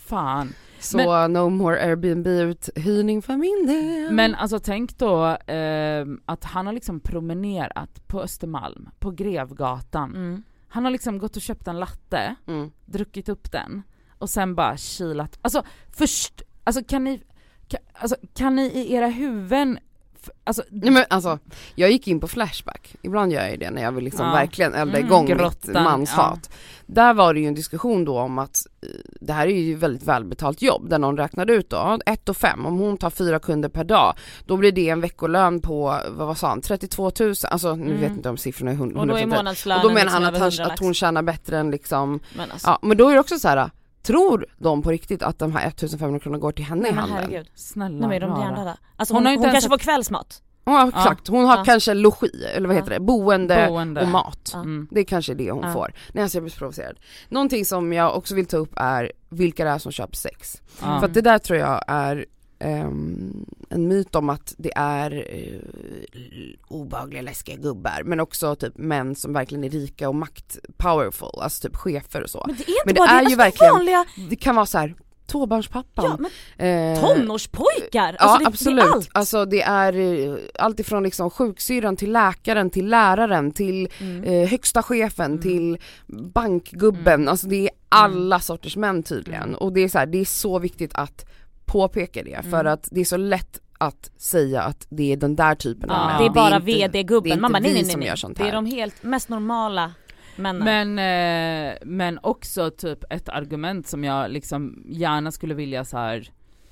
fan. Så men, no more Airbnb-uthyrning för min del. Men alltså tänk då eh, att han har liksom promenerat på Östermalm, på Grevgatan. Mm. Han har liksom gått och köpt en latte, Mm. druckit upp den och sen bara kilat. Alltså först, alltså kan ni, kan, alltså, kan ni i era huvuden, alltså, Nej, men alltså, jag gick in på Flashback. Ibland gör jag ju det när jag vill liksom Ja. verkligen elda Mm, igång grottan, mitt manshat. Där var det ju en diskussion då om att eh, det här är ju väldigt välbetalt jobb där någon räknade ut då, ett och fem, om hon tar fyra kunder per dag, då blir det en veckolön på, vad var sa han, trettiotvå tusen, alltså nu Mm. vet inte om siffrorna är hundra. Och då är månadslönen Och då menar liksom han att, över han, hundra att hon tjänar bättre än liksom, Men alltså, ja, men då är det också så här. Tror de på riktigt att de här femtonhundra kronor går till henne nej, i men handeln? herregud. snälla Nej, men är de rara. hjärndöda. Alltså Hon hon, har hon, inte ens kanske ett- får kvällsmat. Ja, exakt. Hon har Ja. kanske logi, eller vad heter Ja. det? Boende, Boende. och mat. Ja. Mm. Det är kanske det hon Ja. får. Nej, alltså jag blir så provocerad. Någonting som jag också vill ta upp är vilka det är som köper sex. Ja. För att det där tror jag är um, en myt om att det är uh, obehagliga, läskiga gubbar. Men också typ män som verkligen är rika och makt powerful. Alltså typ chefer och så. Men det är inte Men det bara är det, ju alltså verkligen- vanliga Det kan vara så här, tvåbarnspappan. ja, men eh, tonårspojkar. Alltså Ja, det, absolut. Det är allt. Alltså det är eh, allt ifrån liksom sjuksyrran till läkaren, till läraren, till Mm. eh, högsta chefen, Mm. till bankgubben. Mm. Alltså det är alla sorters män tydligen. Mm. Och det är så här, det är så viktigt att påpeka det, för Mm. att det är så lätt att säga att det är den där typen av Ja, män. det är bara inte- det är vd-gubben. inte Man bara nej vi nej som nej. gör nej. sånt Det är här. de helt mest normala männen. Men, eh, men också typ ett argument som jag liksom gärna skulle vilja så här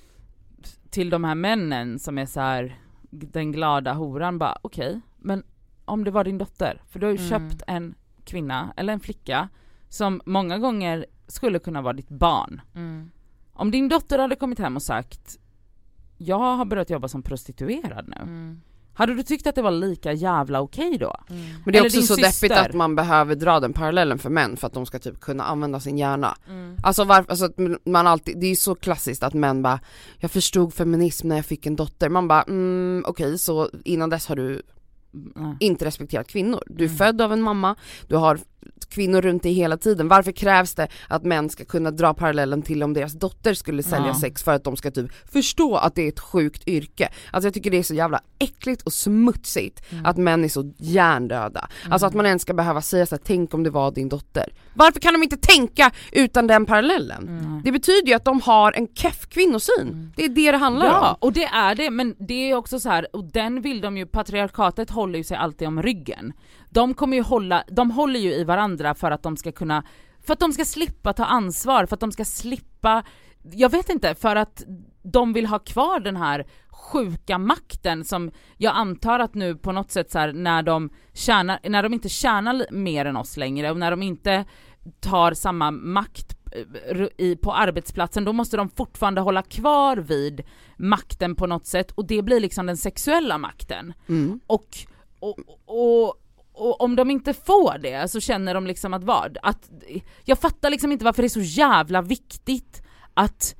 till de här männen som är så här den glada horan, bara okej, okay, men om det var din dotter, för du har ju Mm. köpt en kvinna eller en flicka som många gånger skulle kunna vara ditt barn. Mm. Om din dotter hade kommit hem och sagt jag har börjat jobba som prostituerad nu. Mm. Hade du tyckt att det var lika jävla okej då? Mm. Men det är Eller också din så syster. deppigt att man behöver dra den parallellen för män för att de ska typ kunna använda sin hjärna. Mm. Alltså, varför, alltså att man alltid, det är ju så klassiskt att män bara, jag förstod feminism när jag fick en dotter. Man bara, mm, okej, okay, så innan dess har du Nej. inte respekterat kvinnor. Du är Mm. född av en mamma, du har kvinnor runt dig hela tiden. Varför krävs det att män ska kunna dra parallellen till om deras dotter skulle sälja Ja. sex för att de ska typ förstå att det är ett sjukt yrke? Alltså jag tycker det är så jävla äckligt och smutsigt Mm. att män är så hjärndöda. Alltså att man ens ska behöva säga så här, tänk om det var din dotter. Varför kan de inte tänka utan den parallellen? Mm. Det betyder ju att de har en keff kvinnosyn. Mm. Det är det det handlar Ja, om. och det är det, men det är också så här, och den vill de ju, patriarkatet håller ju sig alltid om ryggen. De kommer ju hålla, de håller ju i varandra för att de ska kunna, för att de ska slippa ta ansvar, för att de ska slippa, jag vet inte, för att de vill ha kvar den här sjuka makten som jag antar att nu på något sätt så här, när de tjänar, när de inte tjänar mer än oss längre och när de inte tar samma makt i, på arbetsplatsen, då måste de fortfarande hålla kvar vid makten på något sätt, och det blir liksom den sexuella makten. Mm. Och, och, och, och om de inte får det så känner de liksom att vad? Att, jag fattar liksom inte varför det är så jävla viktigt att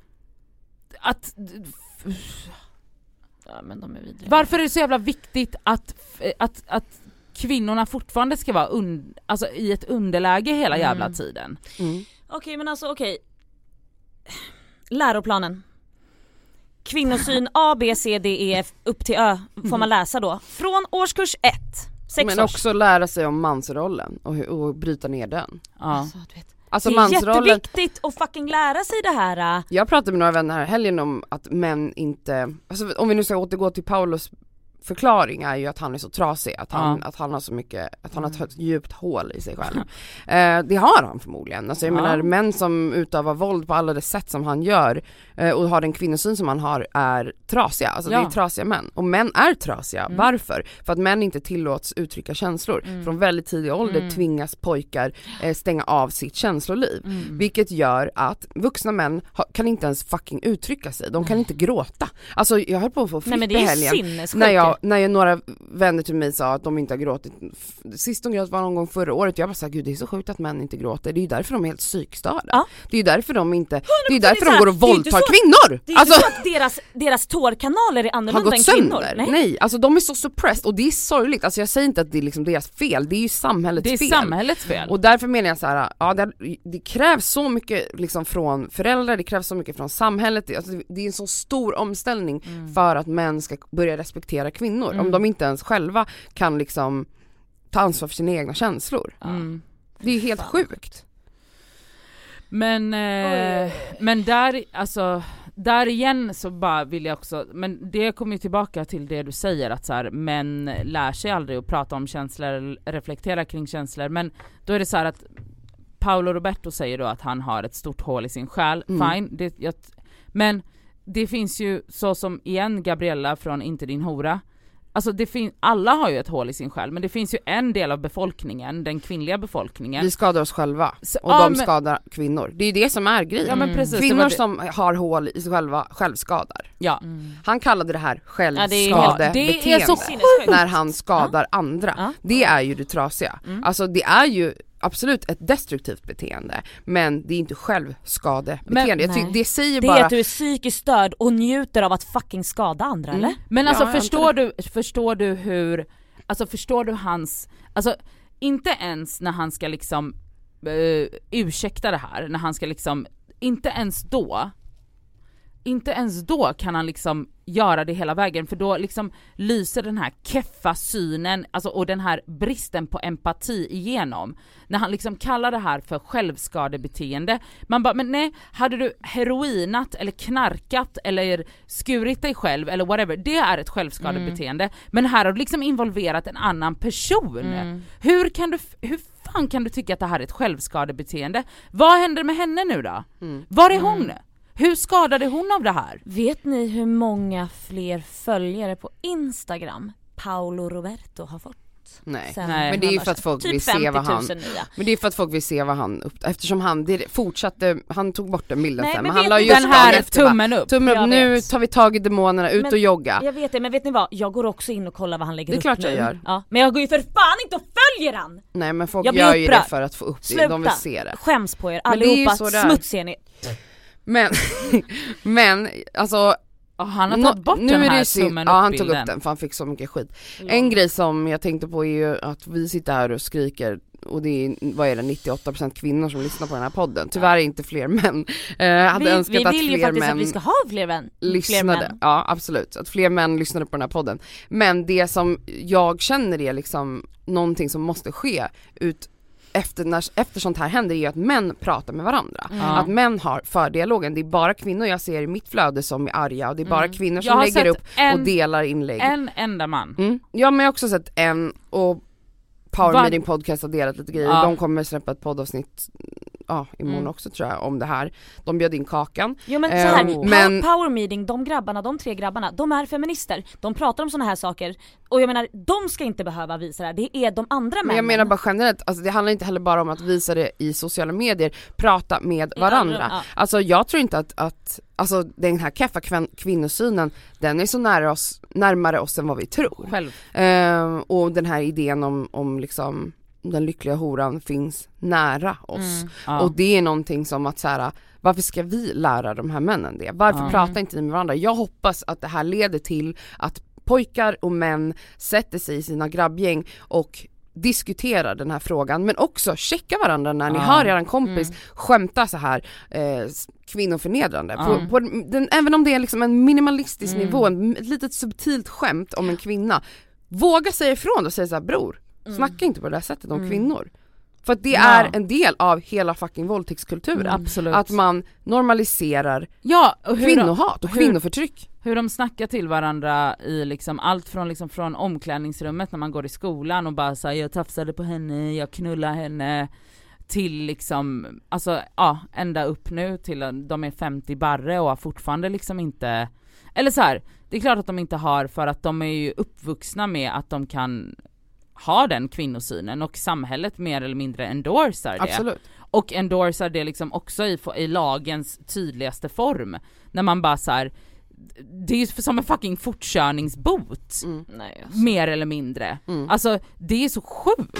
att Ja, men de är vidriga. varför är det så jävla viktigt att att, att kvinnorna fortfarande ska vara un, alltså i ett underläge hela jävla Mm. tiden. Mm. Okej, men alltså okej. Läroplanen. Kvinnosyn A, B, C, D, E, F upp till Ö får man läsa då. Från årskurs ett. Sex Men års. också lära sig om mansrollen och, hur- och bryta ner den. Ja. Alltså, du vet. Alltså Det är mansrollen. jätteviktigt att fucking lära sig det här. Jag pratade med några vänner här i helgen om att män inte, alltså om vi nu ska återgå till Paulos förklaring, är ju att han är så trasig, att han, Ja. att han har så mycket, att han har Mm. ett djupt hål i sig själv. eh, det har han förmodligen. Alltså jag Ja. menar, män som utövar våld på alla de sätt som han gör eh, och har den kvinnosyn som han har är trasiga. Alltså Ja. det är trasiga män. Och män är trasiga. Mm. Varför? För att män inte tillåts uttrycka känslor. Mm. Från väldigt tidig ålder Mm. tvingas pojkar eh, stänga av sitt känsloliv. Mm. Vilket gör att vuxna män ha, kan inte ens fucking uttrycka sig. De kan Nej. inte gråta. Alltså jag höll på att få Nej, men flipp det i är helgen sinnessjukt. när jag Och när några vänner till mig sa att de inte har gråtit, sist de grät var någon gång förra året, jag bara sa gud det är så sjukt att män inte gråter, det är ju därför de är helt psykstörda. Ja. Det är ju därför de inte, det är ju därför de går och våldtar kvinnor. Det är alltså, inte så att deras, deras tårkanaler är annorlunda än kvinnor. Nej. Nej, alltså de är så suppressed och det är sorgligt, alltså jag säger inte att det är liksom deras fel, det är ju samhällets fel. Det är fel. samhällets fel. Och därför menar jag så här, ja det, det krävs så mycket liksom från föräldrar, det krävs så mycket från samhället, det, alltså, det är en så stor omställning mm. för att män ska börja respektera kvinnor. Mm. Om de inte ens själva kan liksom ta ansvar för sina egna känslor. Mm. Det är helt sjukt. Men eh, men där alltså där igen så bara vill jag också, men det kommer ju tillbaka till det du säger att så här, män lär sig aldrig att prata om känslor, reflektera kring känslor, men då är det så här att Paolo Roberto säger då att han har ett stort hål i sin själ. Mm. Fine, det, jag, men det finns ju så som igen Gabriella från Inte din hora. Alltså det fin- alla har ju ett hål i sin själ, men det finns ju en del av befolkningen, den kvinnliga befolkningen. Vi skadar oss själva så, och ja, de men, skadar kvinnor. Det är ju det som är grejen. Ja, men precis, kvinnor det... som har hål i sig själva självskadar. Ja. Mm. Han kallade det här självskadebeteende ja, det när han skadar ja. andra. Ja. Det är ju det trasiga. Mm. Alltså det är ju absolut ett destruktivt beteende, men det är inte självskadebeteende. Jag tycker, det säger det bara... är att du är psykiskt störd och njuter av att fucking skada andra, mm. eller? Men alltså ja, förstår du förstår du hur alltså förstår du hans alltså inte ens när han ska liksom uh, ursäkta det här, när han ska liksom inte ens då inte ens då kan han liksom göra det hela vägen, för då liksom lyser den här keffa synen alltså, och den här bristen på empati igenom när han liksom kallar det här för självskadebeteende. Man bara, men nej, hade du heroinat eller knarkat eller skurit dig själv eller whatever, det är ett självskadebeteende. Mm. Men här har du liksom involverat en annan person. Mm. Hur kan du hur fan kan du tycka att det här är ett självskadebeteende? Vad händer med henne nu då? Mm. Var är hon? Mm. Hur skadade hon av det här? Vet ni hur många fler följare på Instagram Paolo Roberto har fått? Nej, Nej. men det är ju för att folk typ vill se vad han nya. Men det är för att folk vill se vad han upp, eftersom han det fortsatte, han tog bort den bilden. Nej, sen, men men han la just den här tummen upp. Tummen upp, nu tar vi tag i demonerna, ut men, och jogga. Jag vet det, men vet ni vad? Jag går också in och kollar vad han lägger upp. Det är klart jag nu. gör. Ja, men jag går ju för fan inte och följer han. Nej, men folk gör ju det för att få upp det. Sluta. De vill se det. Skäms på er allihopa, smutsiga ni. Men men alltså oh, han har tagit bort nu den är här det tummen ja, han tog bilden. upp den för han fick så mycket skit. Ja. En grej som jag tänkte på är ju att vi sitter här och skriker och det är, vad är det, nittioåtta procent kvinnor som lyssnar på den här podden. Tyvärr är inte fler män. Eh, hade vi, önskat vi att vill fler ju faktiskt män att vi ska ha fler män. lyssnade. Fler män. Ja, absolut. Att fler män lyssnade på den här podden. Men det som jag känner är liksom någonting som måste ske ut Efter, när, efter sånt här händer är ju att män pratar med varandra. Mm. Att män har fördialogen. Det är bara kvinnor jag ser i mitt flöde som är arga och det är bara mm. kvinnor som lägger upp en, och delar inlägg. En enda man. Mm. Ja, men jag har också sett en och Power Va? Meeting Podcast har delat lite grejer. Ja. De kommer släppa ett poddavsnitt ja, imorgon mm. också tror jag om det här. De bjöd in Kakan. Jo men så här, um, men... Power Meeting, de grabbarna, de tre grabbarna, de är feminister. De pratar om såna här saker. Och jag menar, de ska inte behöva visa det här. Det är de andra männen. Men jag menar bara generellt, alltså det handlar inte heller bara om att visa det i sociala medier. Prata med varandra. Ja, ja. Alltså jag tror inte att, att alltså den här keffa kvin- kvinnosynen, den är så nära oss, närmare oss än vad vi tror. Själv. Uh, och den här idén om, om liksom den lyckliga horan finns nära oss. Mm, ja. Och det är någonting som att så här, varför ska vi lära de här männen det? Varför mm. pratar inte ni med varandra? Jag hoppas att det här leder till att pojkar och män sätter sig i sina grabbgäng och diskuterar den här frågan, men också checka varandra när ni mm. hör er kompis mm. skämta så här eh, kvinnoförnedrande. Mm. På, på den, även om det är liksom en minimalistisk mm. nivå, en, ett litet subtilt skämt om en kvinna. Våga säga ifrån och säga så här, bror, mm. snacka inte på det här sättet om mm. kvinnor. För att det ja. är en del av hela fucking våldtäktskulturen. Mm, absolut. Att man normaliserar ja, och kvinnohat och hur, kvinnoförtryck. Hur de snackar till varandra i liksom allt från, liksom från omklädningsrummet när man går i skolan och bara säger jag tafsade på henne, jag knullar henne, till liksom, alltså ja, ända upp nu till att de är femtio barre och har fortfarande liksom inte, eller så här, det är klart att de inte har, för att de är ju uppvuxna med att de kan ha den kvinnosynen och samhället mer eller mindre endorsar det. Absolut. Och endorsar det liksom också i, i lagens tydligaste form. När man bara så här, det är ju som en fucking fortkörningsbot. Mm. Nej, alltså. Mer eller mindre. Mm. Alltså det är så sjukt.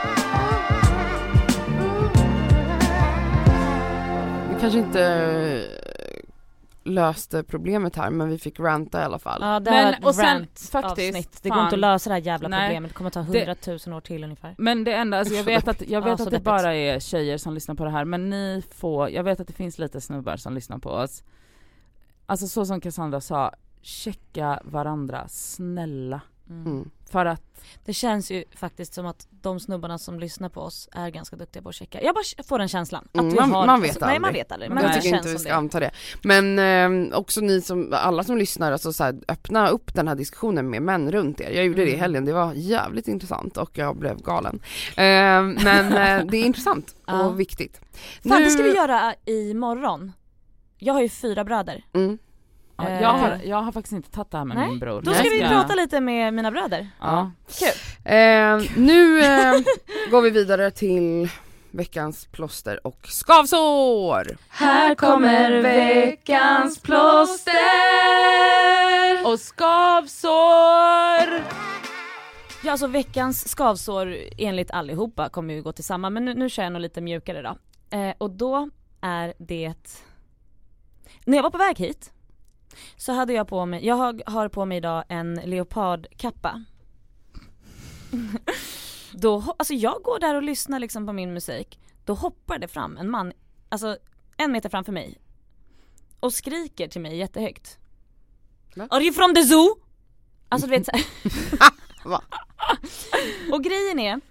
Vi kanske inte löste problemet här, men vi fick ranta i alla fall. Ja, det Men- här och sen rant faktiskt, avsnitt. Det fan. går inte att lösa det här jävla Nej. problemet. Det kommer ta hundratusen år till ungefär. Men det enda, alltså jag vet att, jag vet Ja, så att det deppigt. bara är tjejer som lyssnar på det här, men ni får, jag vet att det finns lite snubbar som lyssnar på oss. Alltså så som Cassandra sa, checka varandra, snälla. Mm. För att Det känns ju faktiskt som att de snubbarna som lyssnar på oss är ganska duktiga på att checka. Jag bara får den känslan. Att Mm, vi man- har, man vet alltså, Nej, man aldrig. vet aldrig. Men Men Jag det tycker känns inte vi som ska det. anta det. Men eh, också ni som, alla som lyssnar, alltså så här, öppna upp den här diskussionen med män runt er. Jag gjorde det i helgen, det var jävligt intressant och jag blev galen. Eh, men eh, det är intressant Ja. och viktigt. Fan, det ska vi göra imorgon. Jag har ju fyra bröder. Mm. ja, Eh, jag, har, jag har faktiskt inte tagit det här med Nej, min bror. Då ska Jag vi prata lite med mina bröder. Ja. Kul. Eh, nu eh, går vi vidare till veckans plåster och skavsår. Här kommer veckans plåster och skavsår. Ja, alltså veckans skavsår enligt allihopa kommer ju gå till samma. Men nu, nu kör jag nog lite mjukare då. Eh, och då är det... När jag var på väg hit så hade jag på mig, jag har, har på mig idag en leopardkappa. Då, ho- alltså jag går där och lyssnar liksom på min musik. Då hoppar det fram en man, alltså en meter framför mig. Och skriker till mig jättehögt. Va? Are you from the zoo? Alltså du vet så här. Va? Och grejen är,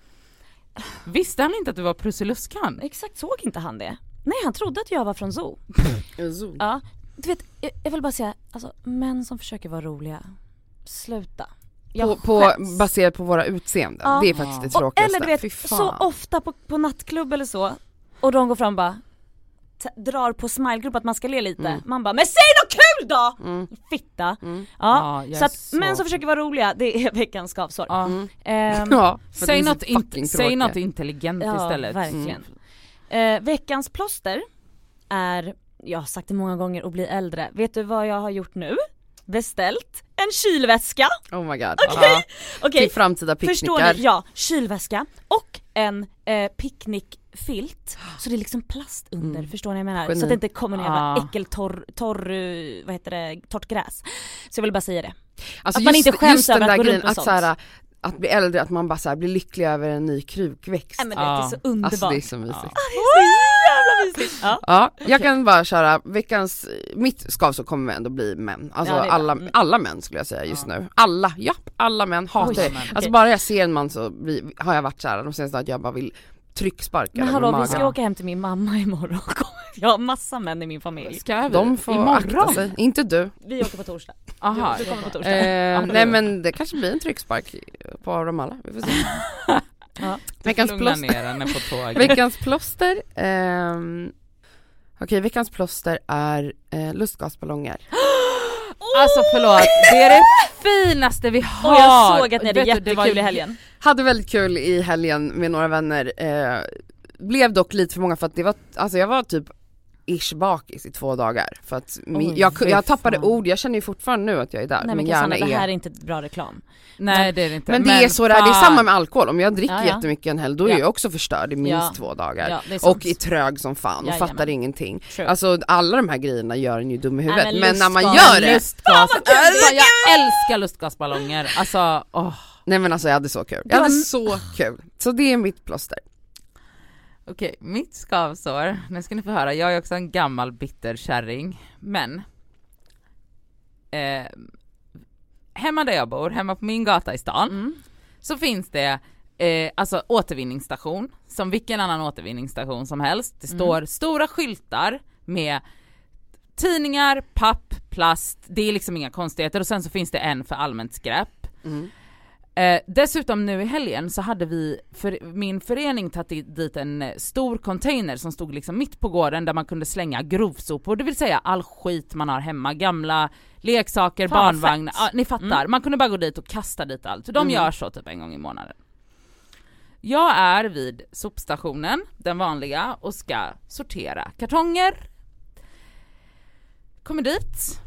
Visste han inte att du var Prussiluskan? exakt såg inte han det? Nej, han trodde att jag var från zoo. Zoo. Ja, du vet, jag, jag vill bara säga, alltså män som försöker vara roliga, sluta. Jag På, på, skäms. baserat på våra utseenden. Ja. Det är faktiskt det Och, tråkigaste. eller du Fy vet, fan. så ofta på, på nattklubb eller så, och de går fram och bara t- drar på smilegrupp att man ska le lite. Mm. Man bara, men säg något kul då! Mm. Fitta. Mm. Ja, Ja, jag så är att så- män som försöker vara roliga, det är veckans skavsår. Ja. Mm. Ehm, Ja, för Säg, det är något så in, fucking säg tråkigt. något intelligent ja, istället. verkligen. Mm. Eh, veckans plåster är, jag har sagt det många gånger, att bli äldre. Vet du vad jag har gjort nu? Beställt en kylväska. Oh my god. Okej. Ja. Okej, Till framtida förstår picknickar. ni? Ja, kylväska och en eh, picknickfilt. Så det är liksom plast under, Mm. förstår ni vad jag menar? Geni. Så att det inte kommer någon jävla Ah. äckeltorr, torr, eh, vad heter det, torrt gräs. Så jag vill bara säga det. Alltså Att man just, inte skäms just över den att där gå runt grejen, med att sånt. så här, att bli äldre, att man bara så här, blir lycklig över en ny krukväxt. Nej, men det är Ja. så underbart. Alltså det är så mysigt. Ja. Det är så jävla mysigt. Ja. Ja, jag kan bara köra veckans, mitt skavsår kommer ändå bli män. Alltså Ja, det är bra. alla, Mm. alla män skulle jag säga just Ja. nu. Alla, japp, alla män hatar Oj, det. men- Alltså okej. bara jag ser en man så blir, har jag varit såhär de senaste dagarna att jag bara vill trycksparka Men över hallå, vi magen. ska åka hem till min mamma imorgon. Jag har massa män i min familj. Ska vi? De får akta imorgon? sig, inte du. Vi åker på torsdag. Aha. Du, du kommer på torsdag. Eh, det nej är- men det kanske blir en tryckspark på dem alla, vi får se. Ja. Veckans Lugna plåster. ner henne på tåget. Veckans plåster, ehm, okej veckans plåster är eh, lustgasballonger. Alltså förlåt, det är det finaste vi har. Och jag såg att ni hade Vet du, det jättekul var- i helgen. Hade väldigt kul i helgen med några vänner, eh, blev dock lite för många för att det var, alltså jag var typ ish bakis i två dagar för att min, Oj, jag, fy jag tappade fan. ord, jag känner ju fortfarande nu att jag är där, Nej men men Cassandra, gärna det här är är inte bra reklam. Nej det är det inte. men det är så det är, det är fan. samma med alkohol, om jag dricker Ja, ja. jättemycket en helg då är Ja. jag också förstörd i minst Ja. två dagar. Ja, det är sant. Och är trög som fan och Jajamän. fattar ingenting. True. Alltså alla de här grejerna gör en ju dum i huvudet, Nej, men men, när man lustgas- gör det, Lustgas, alltså, jag älskar lustgasballonger. Alltså, åh. nej men alltså jag hade så kul, Du jag har- hade så kul. Så det är mitt plåster. Okej, mitt skavsår, nu ska ni få höra, jag är också en gammal bitter kärring, men eh, hemma där jag bor, hemma på min gata i stan, Mm. så finns det eh, alltså återvinningsstation, som vilken annan återvinningsstation som helst. Det Mm. står stora skyltar med tidningar, papp, plast, det är liksom inga konstigheter, och sen så finns det en för allmänt skräp. Mm. Eh, dessutom nu i helgen så hade vi, för min förening tagit dit en eh, stor container som stod liksom mitt på gården där man kunde slänga grovsopor, det vill säga all skit man har hemma, gamla leksaker, Fan, vad barnvagnar, fett. ja, ni fattar, Mm. man kunde bara gå dit och kasta dit allt, så de Mm. gör så typ en gång i månaden. Jag är vid sopstationen, den vanliga, och ska sortera kartonger. Kommer dit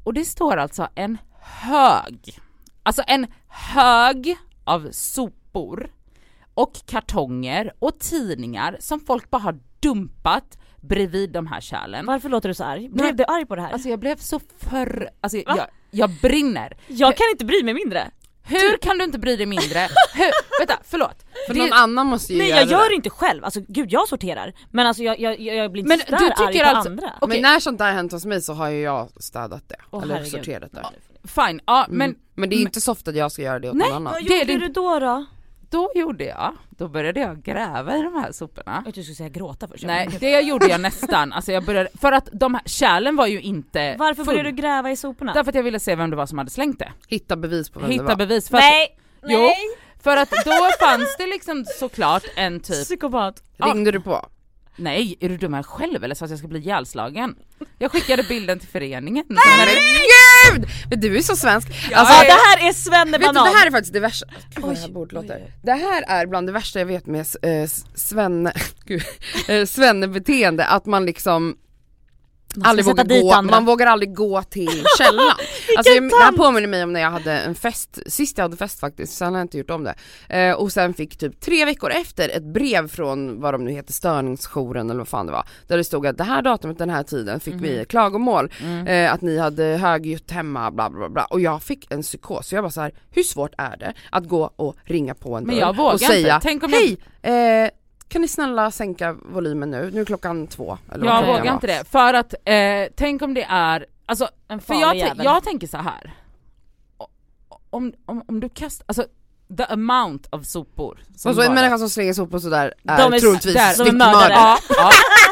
Och det står alltså en hög, alltså en hög av sopor och kartonger och tidningar som folk bara har dumpat bredvid de här kärlen. Varför låter du så arg? Blev Nej, du arg på det här? Alltså jag blev så för... Alltså jag, jag brinner. Jag kan inte bry mig mindre. Hur kan du inte bry dig mindre? Hur? Vänta, förlåt. För det... någon annan måste ju Nej, göra jag gör det. det inte själv. Alltså gud, jag sorterar. Men alltså jag, jag, jag blir Men inte du där tycker arg på alltså- andra. Okej. Men när sånt där hänt hos mig så har ju jag städat det. Åh, eller herregud. sorterat det. Fine, ja Mm. men Men det är ju inte så ofta att jag ska göra det åt Nej, någon annan. Vad det är gjorde det du inte. då då? då gjorde jag, då började jag gräva i de här soporna. Jag trodde du skulle säga gråta först. Nej, det gjorde jag nästan. Alltså jag började, för att de här kärlen var ju inte Varför full. började du gräva i soporna? Därför att jag ville se vem det var som hade slängt det. Hitta bevis på vem det Hitta var. bevis. För att, Nej! Jo, Nej! för att då fanns det liksom såklart en typ... Psykopat. Ringde du på? Nej, är du dum här själv eller så att jag ska bli ihjälslagen? Jag skickade bilden till föreningen. Men gud! Men du är så svensk. Ja, Alltså, det här är vet du, Svennebanan. det här är faktiskt det värsta. Gud vad Oj, det här bordet oj, låter. oj. Det här är bland det värsta jag vet med äh, Svenne, gud, äh, Svennebeteende. Att man liksom Man aldrig ska vågar sätta dit gå, andra. man vågar aldrig gå till källan. Alltså jag, det här påminner mig om när jag hade en fest, sist jag hade fest faktiskt, sen har jag inte gjort om det. Eh, och sen fick typ tre veckor efter ett brev från vad de nu heter, störningsjouren eller vad fan det var. Där det stod att det här datumet, den här tiden fick Mhm. vi klagomål. Mm. Eh, att ni hade högljutt hemma, bla bla bla. Och jag fick en psykos, så jag bara så här: hur svårt är det att gå och ringa på en Men dörr jag vågar och säga inte. Tänk om jag- hej, eh, kan ni snälla sänka volymen nu? Nu är klockan två. Eller vad Jag klockan vågar var. inte det, för att eh, tänk om det är, alltså, En för farlig jag, jävel. jag tänker så här. O- Om, om, om du kastar, alltså the amount of sopor som Alltså en bara- människa som slänger sopor sådär är, De är- troligtvis där, de är styckmördare. mördare. Ja, ja.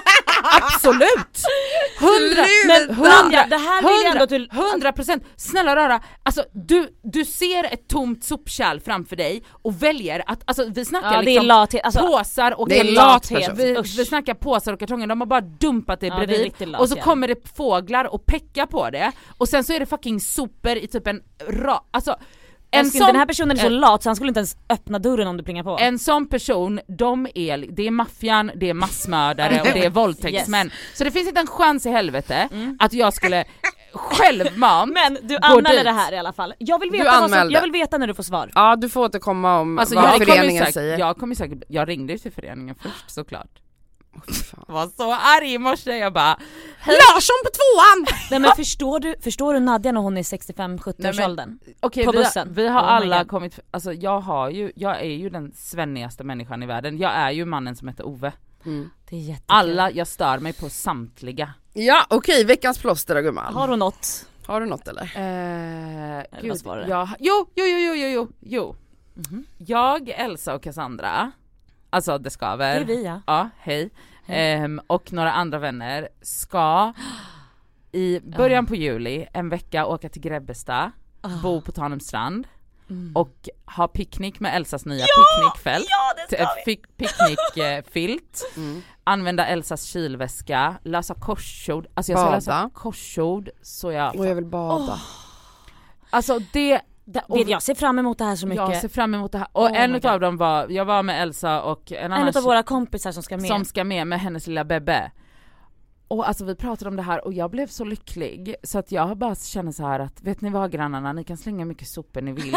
Absolut! Hundra, men hundra, Ja, det här vill jag ändå till... hundra procent. Snälla rara, alltså du, du ser ett tomt sopkärl framför dig och väljer att, alltså vi snackar Ja, det är liksom lathet. Alltså, påsar och det är kartonger. lat person. vi, Usch. vi snackar påsar och kartonger, de har bara dumpat det Ja, det är bredvid riktigt lat, och så ja. kommer det fåglar och peckar på det och sen så är det fucking sopor i typ en ra, alltså en en sån, den här personen är så en- lat så han skulle inte ens öppna dörren om du plingar på. en sån person, de är, det är maffian, det är massmördare och det är våldtäktsmän. Så det finns inte en chans i helvete Mm. att jag skulle självmant Men du gå anmäler dit. det här i alla fall. Jag vill Du veta, vad som, anmälde. jag vill veta när du får svar. Ja, du får återkomma om Alltså vad jag kommer, föreningen säkert, säger. jag kommer säkert, jag ringde ju till föreningen först såklart. Fan. Jag var så arg i morse, jag bara Larsson på tvåan! Nej men förstår du, förstår du Nadja när hon är sextiofem sjuttio års Nej, men- åldern? okej, På vi, bussen. vi har Oh my alla God. kommit, alltså jag har ju, jag är ju den svennigaste människan i världen. Jag är ju mannen som heter Ove. Mm. Det är jättekul. Alla, jag stör mig på samtliga. Ja, okej, veckans plåster då gumman. Har hon något? Har du något eller? Eh, vad gud, svarar du? jag, jo, jo, jo, jo, jo, jo, jo. Mhm. Jag, Elsa och Cassandra, alltså det skaver. Det är vi ja. Ja, hej. Hej. Ehm, och några andra vänner ska i början på juli en vecka åka till Grebbestad, bo på Tanumstrand Mm. och ha picknick med Elsas nya picknickfält. Ja, det ska vi! Fick picknickfilt, Mm. använda Elsas kylväska, lösa korsord, alltså jag ska Bada. lösa korsord så jag, Och jag vill bada. alltså det, Det, vet, jag ser fram emot det här så mycket. jag ser fram emot det här. Och Oh my en God. av dem var, jag var med Elsa och en annan En av våra kompisar som ska med. som ska med med hennes lilla bebbe. Och alltså vi pratade om det här och jag blev så lycklig så att jag bara känner så här att, vet ni vad grannarna, ni kan slänga hur mycket sopor ni vill.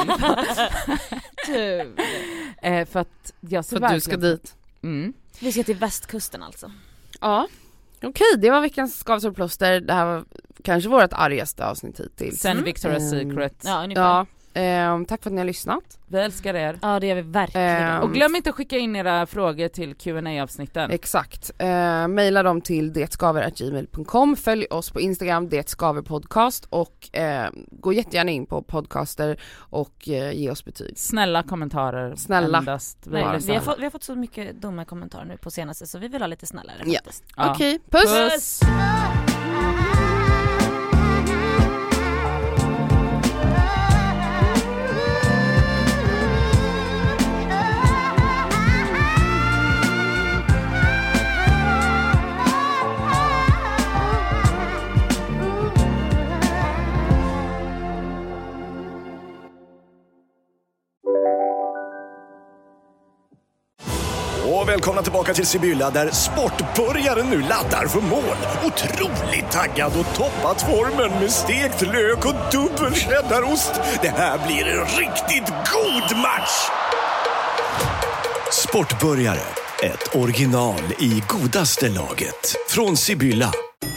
Du. eh, för att jag ser För att du ska verkligen- dit. Mm. Vi ska till västkusten alltså. Ja. Okej, det var veckans skavsår och plåster. Det här var kanske vårt argaste avsnitt hittills. Sen Mm. Victoria's Mm. Secret. Ja, ungefär. Ja, ehm, tack för att ni har lyssnat. Vi älskar er. Ja, det gör vi verkligen. Ehm, Och glöm inte att skicka in era frågor till Q and A-avsnitten. Exakt. Eh, maila dem till detskaver at gmail dot com. Följ oss på Instagram, detskaverpodcast, och eh, gå jättegärna in på podcaster och eh, ge oss betyg. Snälla kommentarer. Snälla. Endast. Nej, bara vi, snälla. har fått, vi har fått så mycket dumma kommentarer nu på senaste så vi vill ha lite snällare Ja. faktiskt. Ja. Okej, puss! Puss! Och välkomna tillbaka tillbaka till Sibylla där sportbörjaren nu laddar för mål. Otroligt taggad och toppat formen med stekt lök och dubbel cheddarost. Det här blir en riktigt god match! Sportbörjare, ett original i godaste laget. Från Sibylla.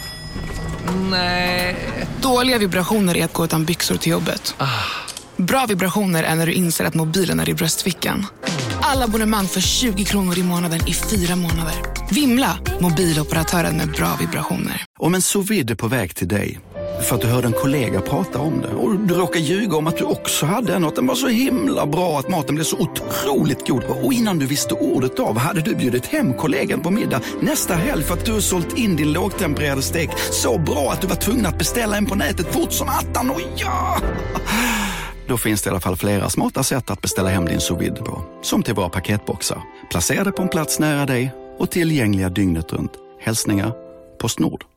Nej. Dåliga vibrationer är att gå utan byxor till jobbet. Ah. Bra vibrationer är när du inser att mobilen är i bröstfickan. Alla abonnemang för tjugo kronor i månaden i fyra månader. Vimla, mobiloperatören med bra vibrationer. Om en sous vide är på väg till dig för att du hörde en kollega prata om det och du råkar ljuga om att du också hade en och att den var så himla bra att maten blev så otroligt god. Och innan du visste ordet av hade du bjudit hem kollegan på middag nästa helg för att du har sålt in din lågtempererade stek så bra att du var tvungen att beställa en på nätet fort som attan. Och ja! Då finns det i alla fall flera smarta sätt att beställa hem din sous vide på. Som till våra paketboxar. Placerade på en plats nära dig och tillgängliga dygnet runt. Hälsningar Postnord.